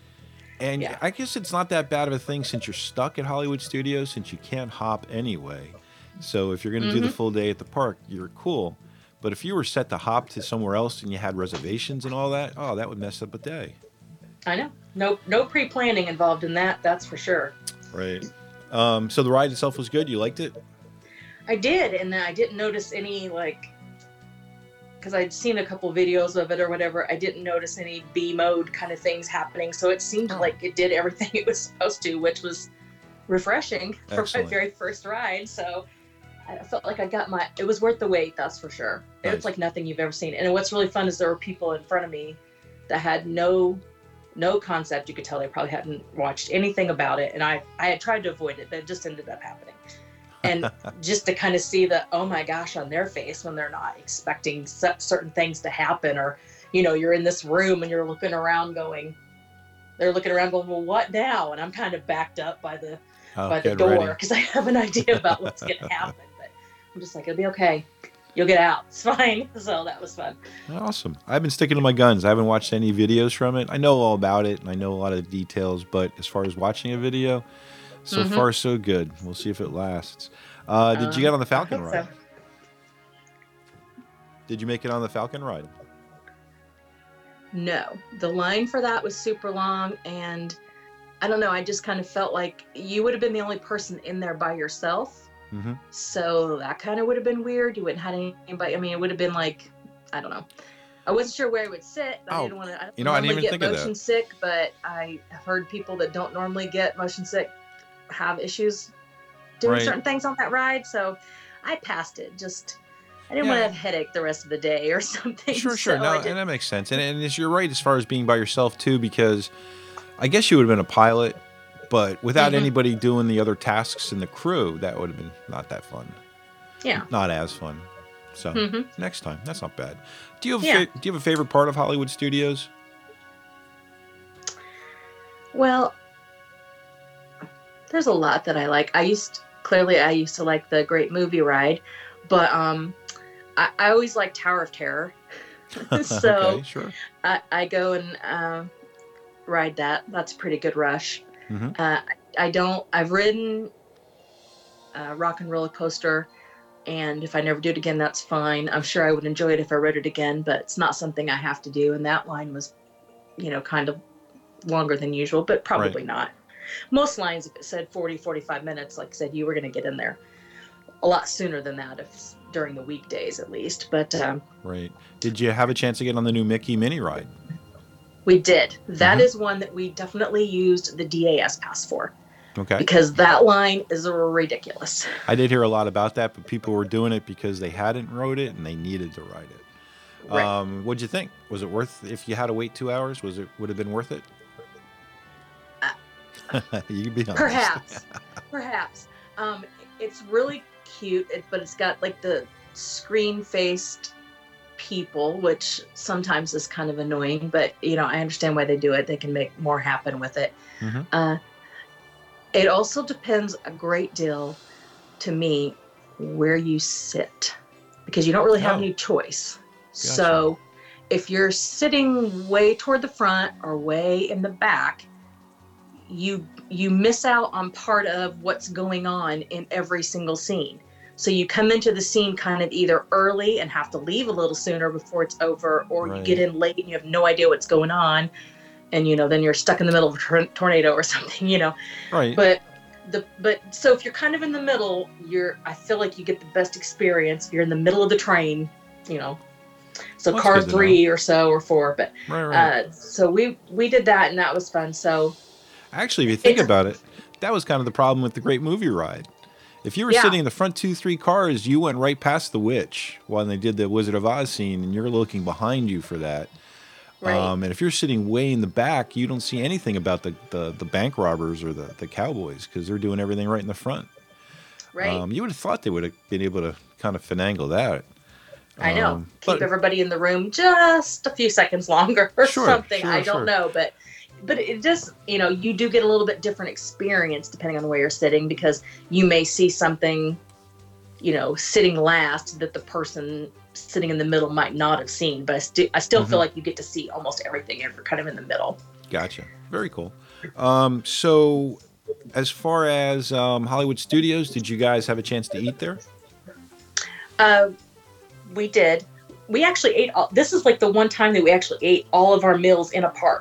And Yeah. I guess it's not that bad of a thing since you're stuck at Hollywood Studios since you can't hop anyway. So if you're going to do the Mhm. full day at the park, you're cool. But if you were set to hop to somewhere else and you had reservations and all that, oh, that would mess up a day. I know. no no pre-planning involved in that. That's for sure. Right. Um, so the ride itself was good. You liked it? I did, and I didn't notice any like. Because I'd seen a couple videos of it or whatever, I didn't notice any B mode kind of things happening. So it seemed Oh. like it did everything it was supposed to, which was refreshing for Excellent. my very first ride. So I felt like I got my, it was worth the wait, that's for sure. Nice. It's like nothing you've ever seen. And what's really fun is there were people in front of me that had no, no concept. You could tell they probably hadn't watched anything about it. And I, I had tried to avoid it, but it just ended up happening. And just to kind of see the, oh my gosh, on their face when they're not expecting c- certain things to happen, or, you know, you're in this room and you're looking around going, they're looking around going, well, what now? And I'm kind of backed up by the, Oh, by the get door ready. because I have an idea about what's going to happen. But I'm just like, it'll be okay. You'll get out. It's fine. So that was fun. Awesome. I've been sticking to my guns. I haven't watched any videos from it. I know all about it and I know a lot of the details, but as far as watching a video, so Mhm. far so good. We'll see if it lasts. Uh, did you get on the Falcon I hope ride? so. Did you make it on the Falcon ride? No, the line for that was super long, and I don't know. I just kind of felt like you would have been the only person in there by yourself. Mm-hmm. So that kind of would have been weird. You wouldn't have had anybody. I mean, it would have been like, I don't know. I wasn't sure where I would sit. I Oh, didn't want to. I don't you know, I didn't normally even get think of that. motion sick, but I have heard people that don't normally get motion sick have issues doing Right. certain things on that ride. So I passed it. Just I didn't Yeah. want to have a headache the rest of the day or something. Sure, sure. so No, I and didn't- that makes sense. And, and it's- you're right as far as being by yourself, too, because I guess you would have been a pilot, but without Mhm. anybody doing the other tasks in the crew, that would have been not that fun. yeah. Not as fun. So hmm next time, that's not bad. Do you have a Yeah. fa- do you have a favorite part of Hollywood Studios? Well, there's a lot that I like. I used clearly I used to like the Great Movie Ride, but um, I, I always like Tower of Terror. so okay, sure. I, I go and uh, ride that. That's a pretty good rush. Mhm. Uh, I, I don't. I've ridden uh, Rock and Roller Coaster, and if I never do it again, that's fine. I'm sure I would enjoy it if I rode it again, but it's not something I have to do. And that line was, you know, kind of longer than usual, but probably not. Most lines, if it said forty, forty-five minutes, like I said, you were going to get in there a lot sooner than that, if during the weekdays at least. But um, Right. Did you have a chance to get on the new Mickey mini ride? we did. That Mhm. is one that we definitely used the D A S pass for, Okay. because that line is ridiculous. I did hear a lot about that, but people were doing it because they hadn't rode it and they needed to ride it. Right. Um, what'd you think? Was it worth, if you had to wait two hours, was it, would have been worth it? You can be honest. Perhaps, perhaps. Um, it's really cute, it, but it's got like the screen-faced people, which sometimes is kind of annoying. But you know, I understand why they do it. They can make more happen with it. Mhm. Uh, it also depends a great deal, to me, where you sit, because you don't really have Oh. any choice. So, if you're sitting way toward the front or way in the back, you you miss out on part of what's going on in every single scene. So you come into the scene kind of either early and have to leave a little sooner before it's over, or Right. you get in late and you have no idea what's going on, and you know then you're stuck in the middle of a tor- tornado or something, you know. Right. But the but so if you're kind of in the middle, you're I feel like you get the best experience. If you're in the middle of the train, you know. So Well, that's car good to three or so or four, but right, right. uh, so we we did that and that was fun. So Actually, if you think it's- about it, that was kind of the problem with the Great Movie Ride. If you were Yeah. sitting in the front two, three cars, you went right past the witch when they did the Wizard of Oz scene, and you're looking behind you for that. right. Um, and if you're sitting way in the back, you don't see anything about the, the, the bank robbers or the, the cowboys because they're doing everything right in the front. right. Um, you would have thought they would have been able to kind of finagle that. I know. um, Keep but- everybody in the room just a few seconds longer or Sure, something. sure, I don't sure. know, but but it just, you know, you do get a little bit different experience depending on where you're sitting, because you may see something, you know, sitting last that the person sitting in the middle might not have seen. But I, sti- I still Mhm. feel like you get to see almost everything if you're kind of in the middle. Gotcha. Very cool. Um, so, as far as um, Hollywood Studios, did you guys have a chance to eat there? Uh, we did. We actually ate all, this is like the one time that we actually ate all of our meals in a park.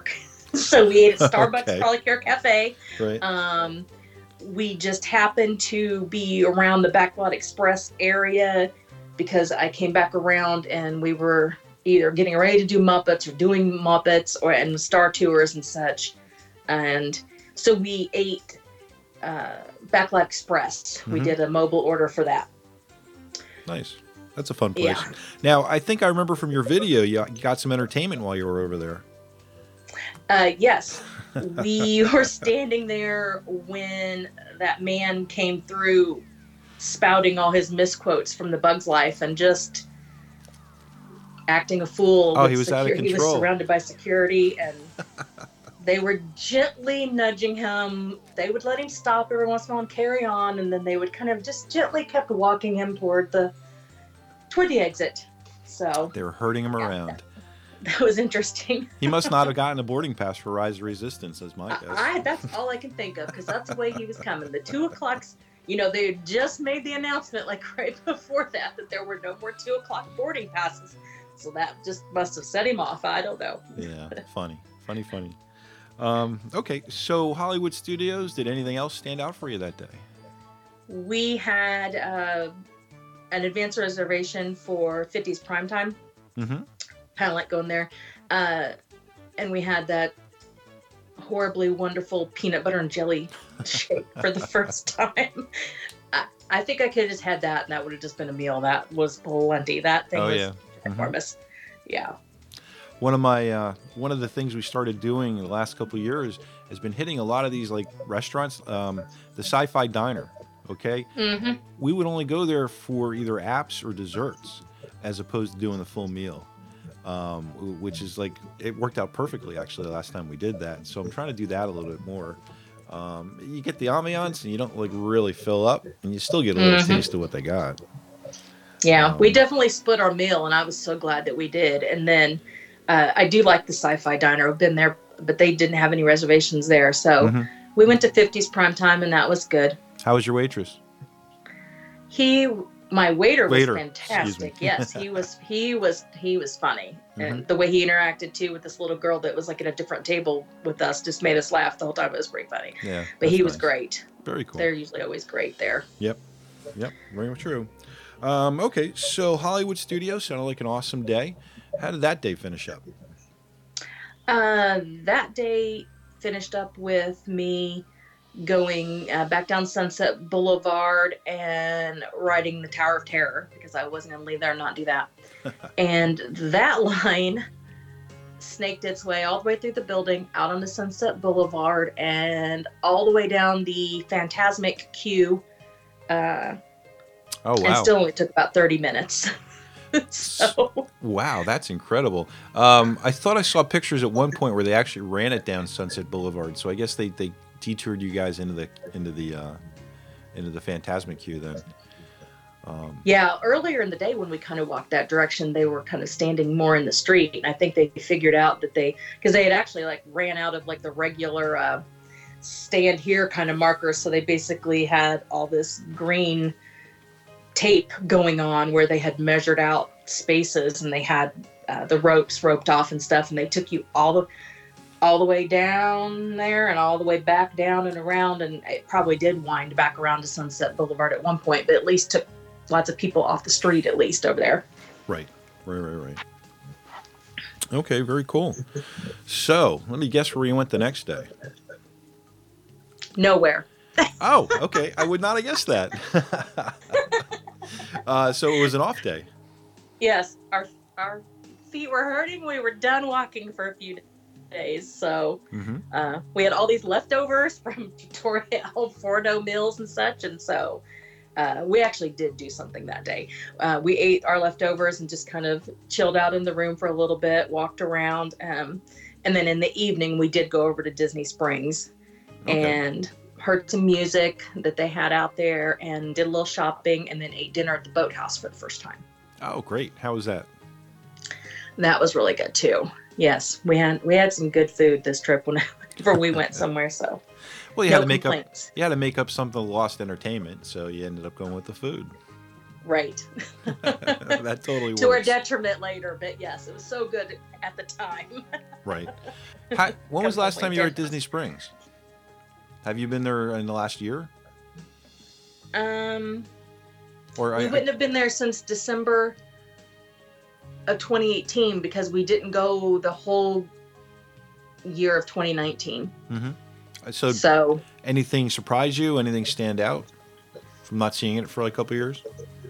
So we ate at Starbucks Okay. Frolic Cafe. Right. Um, we just happened to be around the Backlot Express area because I came back around and we were either getting ready to do Muppets or doing Muppets or and Star Tours and such. And so we ate uh, Backlot Express. We Mhm. did a mobile order for that. Nice. That's a fun place. Yeah. Now, I think I remember from your video, you got some entertainment while you were over there. Uh, yes, we were standing there when that man came through spouting all his misquotes from The Bug's Life and just acting a fool. Oh, with he was out of secu- He control. was surrounded by security, and they were gently nudging him. They would let him stop every once in a while and carry on, and then they would kind of just gently kept walking him toward the toward the exit. So They were herding him Yeah. around. that was interesting. He must not have gotten a boarding pass for Rise of Resistance, as my guess. I, that's all I can think of because that's the way he was coming. The two o'clocks, you know, they had just made the announcement like right before that that there were no more two o'clock boarding passes. So that just must have set him off. I don't know. Yeah, funny, funny, funny. Um, okay, so Hollywood Studios, did anything else stand out for you that day? We had uh, an advance reservation for fifties primetime. Mm-hmm. Kind of like going there. Uh, and we had that horribly wonderful peanut butter and jelly shake for the first time. I, I think I could have just had that and that would have just been a meal. That was plenty. That thing Oh, was yeah. enormous. Yeah. One of my uh, one of the things we started doing in the last couple of years has been hitting a lot of these like restaurants. Um, the Sci-Fi Diner, okay, Mm-hmm. we would only go there for either apps or desserts, as opposed to doing the full meal. Um, which is like it worked out perfectly actually the last time we did that. So I'm trying to do that a little bit more. Um, you get the ambiance and you don't like really fill up, and you still get a little Mhm. taste of what they got. Yeah, Um, we definitely split our meal, and I was so glad that we did. And then uh, I do like the Sci-Fi Diner. I've been there, but they didn't have any reservations there, so Mhm. we went to fifties primetime, and that was good. How was your waitress? He, my waiter, Waiter, was fantastic. excuse me. Yes, he was. He was. He was funny, Mm-hmm. and the way he interacted too with this little girl that was like at a different table with us just made us laugh the whole time. It was pretty funny. Yeah, But that's he was nice. great. Very cool. They're usually always great there. Yep, yep, very true. Um, okay, so Hollywood Studios sounded like an awesome day. How did that day finish up? Uh, that day finished up with me going uh, back down Sunset Boulevard and riding the Tower of Terror because I wasn't going to leave there and not do that. And that line snaked its way all the way through the building, out onto Sunset Boulevard, and all the way down the Phantasmic queue. Uh, Oh And wow, still only took about thirty minutes. So, wow, that's incredible. Um, I thought I saw pictures at one point where they actually ran it down Sunset Boulevard. So I guess they, they detoured you guys into the into the uh, into the Phantasmic queue then. Um, yeah, earlier in the day when we kind of walked that direction, they were kind of standing more in the street. And I think they figured out that they, because they had actually like ran out of like the regular uh, stand here kind of markers. So they basically had all this green tape going on where they had measured out spaces and they had uh, the ropes roped off and stuff. And they took you all the, all the way down there and all the way back down and around. And it probably did wind back around to Sunset Boulevard at one point, but at least took lots of people off the street at least over there. right, right, right, right. Okay, very cool. So let me guess where you went the next day. Nowhere. Oh, okay. I would not have guessed that. uh, so it was an off day. Yes, our our feet were hurting. We were done walking for a few days, so Mm-hmm. uh, we had all these leftovers from Victoria, Forno Mills and such, and so uh, we actually did do something that day. Uh, we ate our leftovers and just kind of chilled out in the room for a little bit, walked around, um, and then in the evening we did go over to Disney Springs Okay. and heard some music that they had out there and did a little shopping and then ate dinner at the boathouse for the first time. Oh, great. How was that? That was really good too. Yes, we had we had some good food this trip whenever we went somewhere. So Well, you no had to make up complaints. you had to make up something lost entertainment, so you ended up going with the food. Right. That totally works. To our detriment later, but yes, it was so good at the time. Right. How, when was the last time you were at Completely Disney Springs? Have you been there in the last year? Um, Or we I, wouldn't have been there since December of twenty eighteen because we didn't go the whole year of twenty nineteen. mm-hmm. So, So, anything surprise you? Anything stand out from not seeing it for like a couple of years?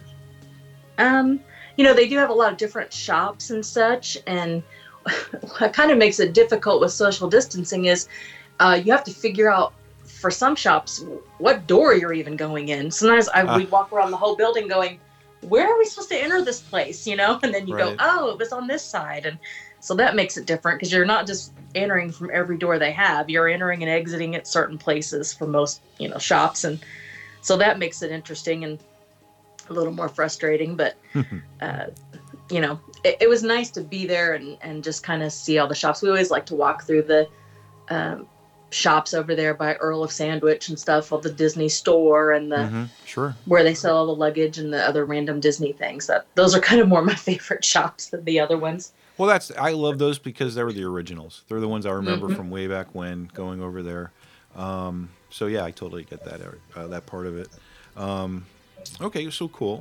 um, you know, they do have a lot of different shops and such, and what kind of makes it difficult with social distancing is uh, you have to figure out for some shops what door you're even going in. Sometimes I, Ah. we walk around the whole building going, where are we supposed to enter this place? You know, and then you Right. go, oh, it was on this side. And so that makes it different because you're not just entering from every door they have. You're entering and exiting at certain places for most, you know, shops. And so that makes it interesting and a little more frustrating. But, uh, you know, it, it was nice to be there and, and just kind of see all the shops. We always like to walk through the um, shops over there by Earl of Sandwich and stuff, all the Disney store and the Mm-hmm. Sure. where they sell all the luggage and the other random Disney things. That those are kind of more my favorite shops than the other ones. Well, that's I love those because they were the originals. They're the ones I remember Mhm. from way back when going over there. Um, so yeah, I totally get that uh, that part of it. Um, okay, so cool.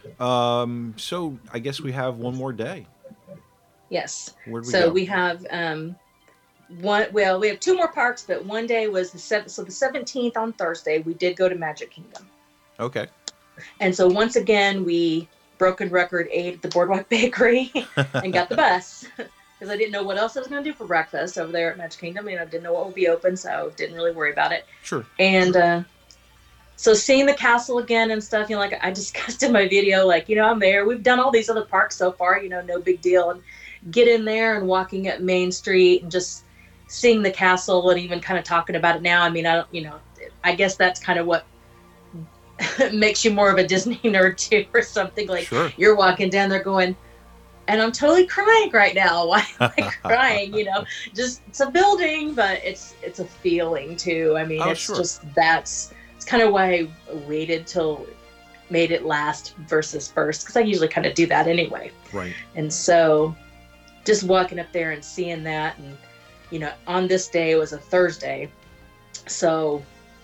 Um, so I guess we have one more day. Yes. Where'd we so go? we have um, one. Well, we have two more parks, but one day was the seventh. So the seventeenth on Thursday, we did go to Magic Kingdom, Okay. and so once again we broken record ate at the Boardwalk Bakery and got the bus because I didn't know what else I was going to do for breakfast over there at Magic Kingdom. You know, didn't know what would be open, so didn't really worry about it. Sure. And uh, so seeing the castle again and stuff, you know, like I discussed in my video, like, you know, I'm there. We've done all these other parks so far, you know, no big deal. And get in there and walking up Main Street and just seeing the castle and even kind of talking about it now. I mean, I don't, you know, I guess that's kind of what makes you more of a Disney nerd too, or something. Like Sure. you're walking down there going, and I'm totally crying right now. Why am I crying? You know, just it's a building, but it's it's a feeling too. I mean, Oh, it's sure. just that's it's kind of why I waited till made it last versus first because I usually kind of do that anyway. Right. And so, just walking up there and seeing that, and you know, on this day it was a Thursday, so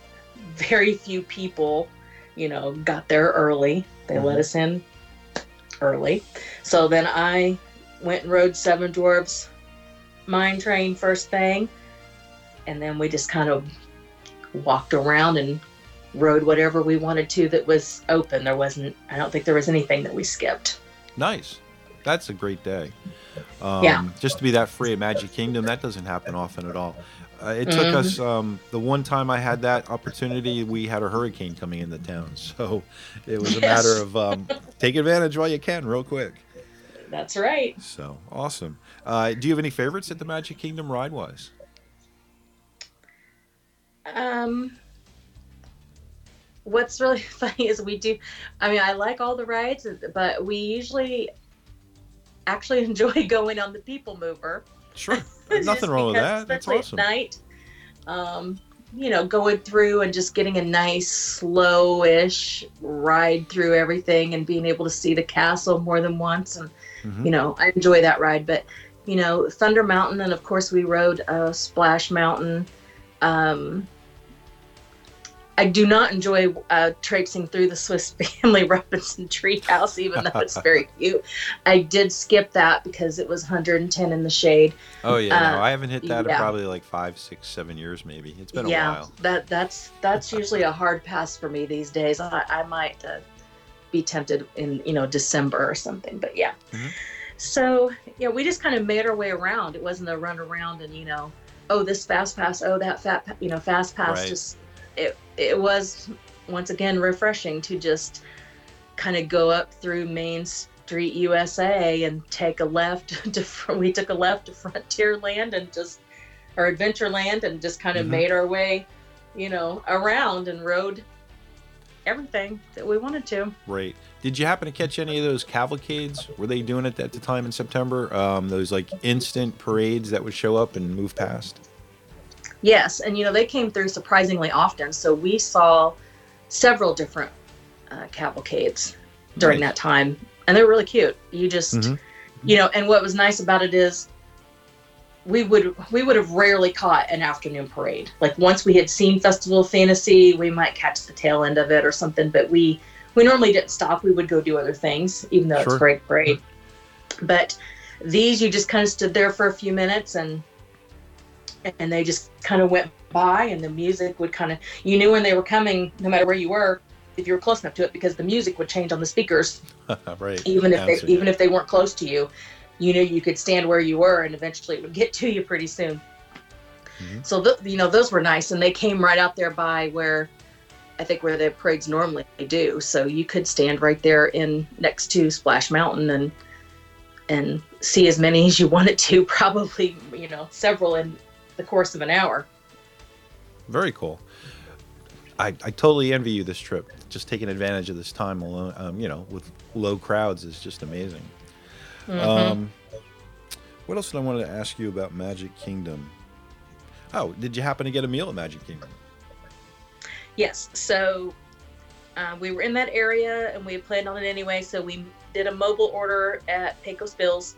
very few people, you know, got there early. They Mhm. let us in early. So then I went and rode Seven Dwarfs Mine Train first thing, and then we just kind of walked around and rode whatever we wanted to that was open. There wasn't, I don't think there was anything that we skipped. Nice. That's a great day. Um, Yeah. Just to be that free at Magic Kingdom, that doesn't happen often at all. Uh, it took Mhm. us, um, the one time I had that opportunity, we had a hurricane coming into town. So it was a Yes. matter of um, take advantage while you can real quick. That's right. So awesome. Uh, do you have any favorites at the Magic Kingdom ride-wise? Um, what's really funny is we do, I mean, I like all the rides, but we usually actually enjoy going on the People Mover. Sure. Just Nothing wrong with because, that. That's especially awesome. At night, um, you know, going through and just getting a nice, slow-ish ride through everything and being able to see the castle more than once. And, Mhm. you know, I enjoy that ride. But, you know, Thunder Mountain, and of course we rode uh, Splash Mountain. Um, I do not enjoy uh, traipsing through the Swiss Family Robinson treehouse, even though it's very cute. I did skip that because it was one hundred ten in the shade. Oh yeah, no, uh, I haven't hit that in yeah. probably like five, six, seven years maybe. It's been a yeah, while. that that's that's usually a hard pass for me these days. I, I might uh, be tempted in you know December or something, but yeah. Mhm. So yeah, we just kind of made our way around. It wasn't a run around and you know, oh this fast pass, oh that fat pa- you know fast pass. Right. Just it it was once again refreshing to just kind of go up through Main Street U S A and take a left to we took a left to Frontierland and just or Adventureland and just kind of Mhm. made our way, you know, around and rode everything that we wanted to. Right. Did you happen to catch any of those cavalcades? Were they doing it at the time in September? Um, those like instant parades that would show up and move past? Yes, and you know they came through surprisingly often, so we saw several different uh, cavalcades during Nice. that time, and they were really cute. You just, Mhm. you know, and what was nice about it is we would we would have rarely caught an afternoon parade. Like once we had seen Festival of Fantasy, we might catch the tail end of it or something. But we we normally didn't stop. We would go do other things, even though Sure. it's great parade. But these, you just kind of stood there for a few minutes, and and they just kind of went by, and the music would kind of, you knew when they were coming, no matter where you were, if you were close enough to it, because the music would change on the speakers, Right. even if they, Absolutely. even if they weren't close to you. You knew you could stand where you were, and eventually it would get to you pretty soon. Mhm. So th- you know, those were nice, and they came right out there by where I think where the parades normally do. So you could stand right there in next to Splash Mountain and and see as many as you wanted to. Probably, you know, several in the course of an hour. Very cool. I, I totally envy you this trip. Just taking advantage of this time alone, um, you know, with low crowds is just amazing. Mhm. Um, what else did I want to ask you about Magic Kingdom? Oh, did you happen to get a meal at Magic Kingdom? Yes. So uh, we were in that area, and we had planned on it anyway. So we did a mobile order at Pecos Bills.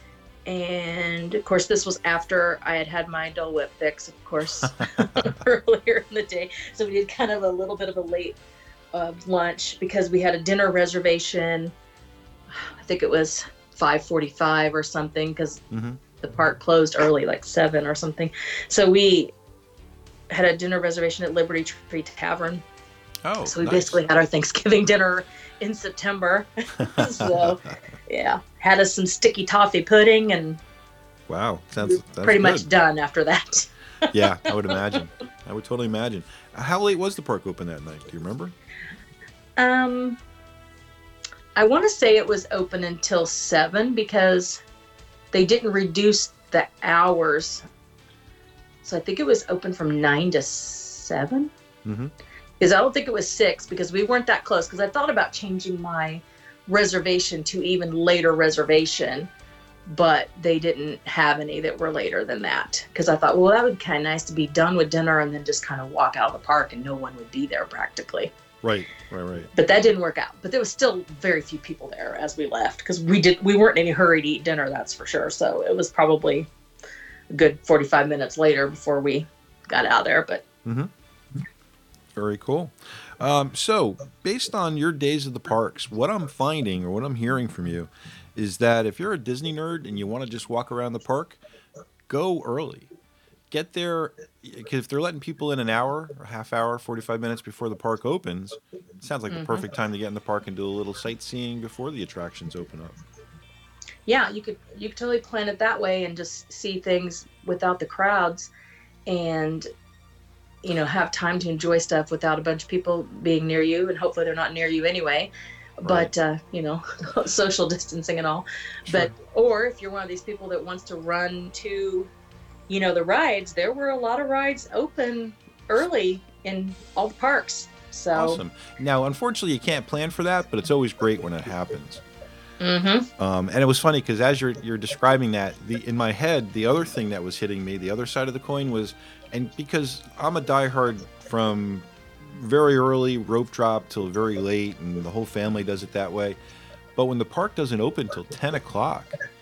And of course, this was after I had had my Dole Whip fix, of course, earlier in the day. So we did kind of a little bit of a late uh, lunch because we had a dinner reservation. I think it was five forty-five or something, because Mm-hmm. the park closed early, like seven or something. So we had a dinner reservation at Liberty Tree Tavern. Oh, So we nice. basically had our Thanksgiving dinner in September. So yeah, had us some sticky toffee pudding, and Wow, sounds that's pretty good. much done after that. Yeah, I would imagine. I would totally imagine. How late was the park open that night? Do you remember? Um, I want to say it was open until seven because they didn't reduce the hours. So I think it was open from nine to seven. Mm-hmm. Because I don't think it was six, because we weren't that close. Because I thought about changing my reservation to even later reservation, but they didn't have any that were later than that. Because I thought, well, that would be kind of nice to be done with dinner and then just kind of walk out of the park and no one would be there practically. Right, right, right. But that didn't work out. But there was still very few people there as we left, because we did we weren't in any hurry to eat dinner, that's for sure. So it was probably a good forty-five minutes later before we got out of there. But Mm-hmm. Very cool. Um, so, based on your days at the parks, what I'm finding or what I'm hearing from you is that if you're a Disney nerd and you want to just walk around the park, go early. Get there, because if they're letting people in an hour, or half hour, forty-five minutes before the park opens, it sounds like the Mhm. perfect time to get in the park and do a little sightseeing before the attractions open up. yeah, you could you could totally plan it that way and just see things without the crowds, and you know, have time to enjoy stuff without a bunch of people being near you, and hopefully they're not near you anyway. But uh, you know, social distancing and all. But or if you're one of these people that wants to run to, you know, the rides, there were a lot of rides open early in all the parks. So Awesome. Now, unfortunately, you can't plan for that, but it's always great when it happens. Mm-hmm. Um, and it was funny because as you're you're describing that, the in my head, the other thing that was hitting me, the other side of the coin was, and because I'm a diehard from very early rope drop till very late, and the whole family does it that way. But when the park doesn't open till ten o'clock,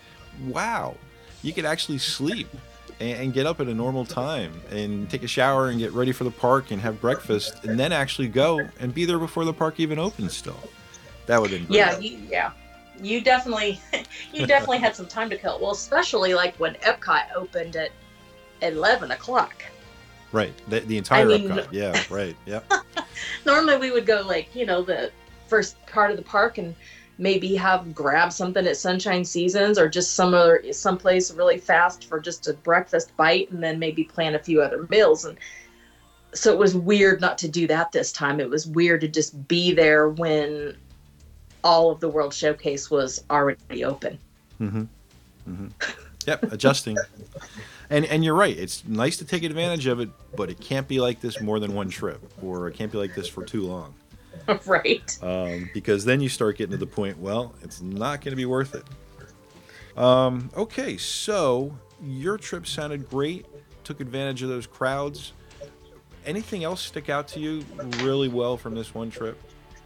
wow, you could actually sleep and, and get up at a normal time and take a shower and get ready for the park and have breakfast, and then actually go and be there before the park even opens. Still, that would have been great. Yeah, you, yeah. You definitely, you definitely had some time to kill. Well, especially like when Epcot opened at eleven o'clock. Right. The, the entire I mean- Epcot. Yeah, right. Yeah. Normally we would go like, you know, the first part of the park and maybe have grab something at Sunshine Seasons or just some other someplace really fast for just a breakfast bite, and then maybe plan a few other meals. And so it was weird not to do that this time. It was weird to just be there when all of the World Showcase was already open. Mm-hmm. Mm-hmm. Yep. Adjusting. And and you're right. It's nice to take advantage of it, but it can't be like this more than one trip, or it can't be like this for too long. Right. Um, because then you start getting to the point, well, it's not going to be worth it. Um, okay, so your trip sounded great. Took advantage of those crowds. Anything else stick out to you really well from this one trip?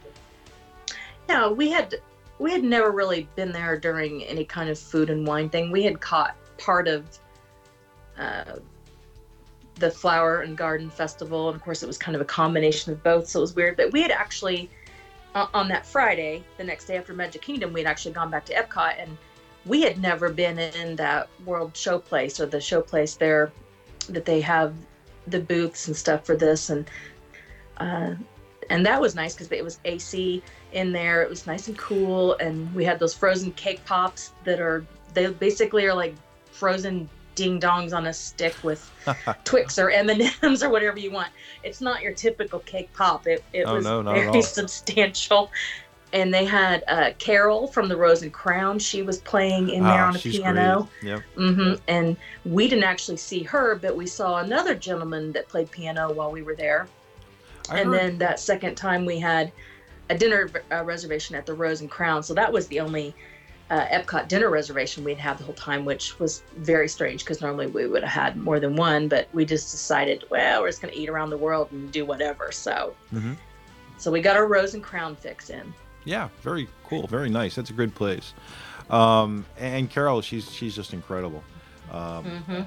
Yeah, we had we had never really been there during any kind of food and wine thing. We had caught part of uh, the Flower and Garden Festival. And of course, it was kind of a combination of both. So it was weird. But we had actually, uh, on that Friday, the next day after Magic Kingdom, we had actually gone back to Epcot. And we had never been in that World Showplace or the showplace there that they have the booths and stuff for this. And uh, and that was nice because it was A C in there. It was nice and cool. And we had those frozen cake pops that are, they basically are like frozen ding dongs on a stick with Twix or M and M's or whatever you want. It's not your typical cake pop. It, it Oh, was no, not at very all. substantial. And they had uh, Carol from the Rose and Crown. She was playing in there Ah, on a she's piano. great. Yep. hmm And we didn't actually see her, but we saw another gentleman that played piano while we were there. I and heard- then that second time we had a dinner uh, reservation at the Rose and Crown. So that was the only uh, Epcot dinner reservation we'd had the whole time, which was very strange because normally we would have had more than one, but we just decided, well, we're just going to eat around the world and do whatever. So, Mhm. so we got our Rose and Crown fix in. Yeah, very cool, very nice. That's a good place. Um, and Carol, she's she's just incredible. Um, Mm-hmm.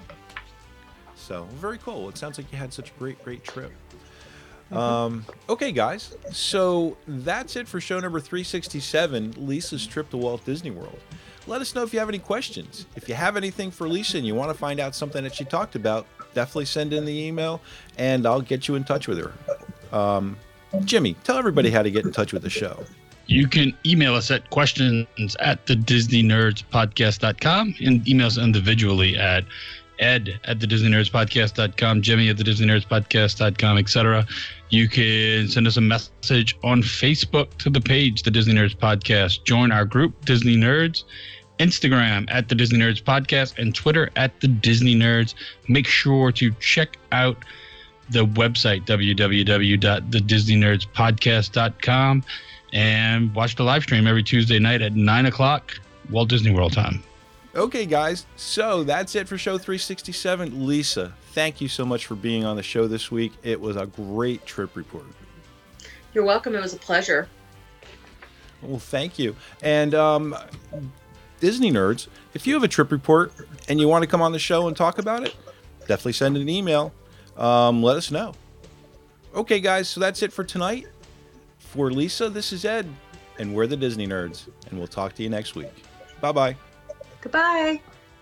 So very cool. It sounds like you had such a great, great trip. Um, okay, guys. So that's it for show number three sixty-seven, Lisa's trip to Walt Disney World. Let us know if you have any questions. If you have anything for Lisa and you want to find out something that she talked about, definitely send in the email and I'll get you in touch with her. Um, Jimmy, tell everybody how to get in touch with the show. You can email us at questions at the Disney Nerds Podcast dot com and email us individually at ed at the Disney Nerds Podcast dot com, Jimmy at the Disney Nerds Podcast dot com, et cetera. You can send us a message on Facebook to the page, the Disney Nerds Podcast. Join our group, Disney Nerds. Instagram at the Disney Nerds Podcast and Twitter at the Disney Nerds. Make sure to check out the website, w w w dot the disney nerds podcast dot com, and watch the live stream every Tuesday night at nine o'clock Walt Disney World time. Okay, guys. So that's it for show three sixty-seven. Lisa, thank you so much for being on the show this week. It was a great trip report. You're welcome. It was a pleasure. Well, thank you. And um, Disney Nerds, if you have a trip report and you want to come on the show and talk about it, definitely send an email. Um, let us know. Okay, guys. So that's it for tonight. For Lisa, this is Ed, and we're the Disney Nerds. And we'll talk to you next week. Bye-bye. Goodbye.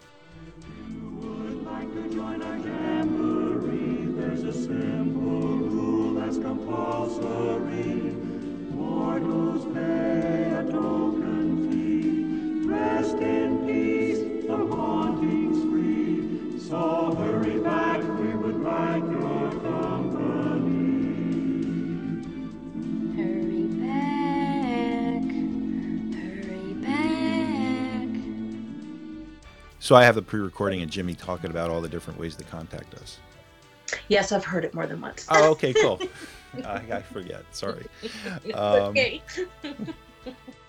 Would like to join our jamboree. There's a simple rule that's compulsory. Mortals pay a token fee. Rest in peace, the haunting's free. So hurry back, we would like your company. Hurry back, hurry back. So I have the pre-recording and Jimmy talking about all the different ways to contact us. Yes, I've heard it more than once. Oh, okay, cool. I, I forget. Sorry. Um, Okay.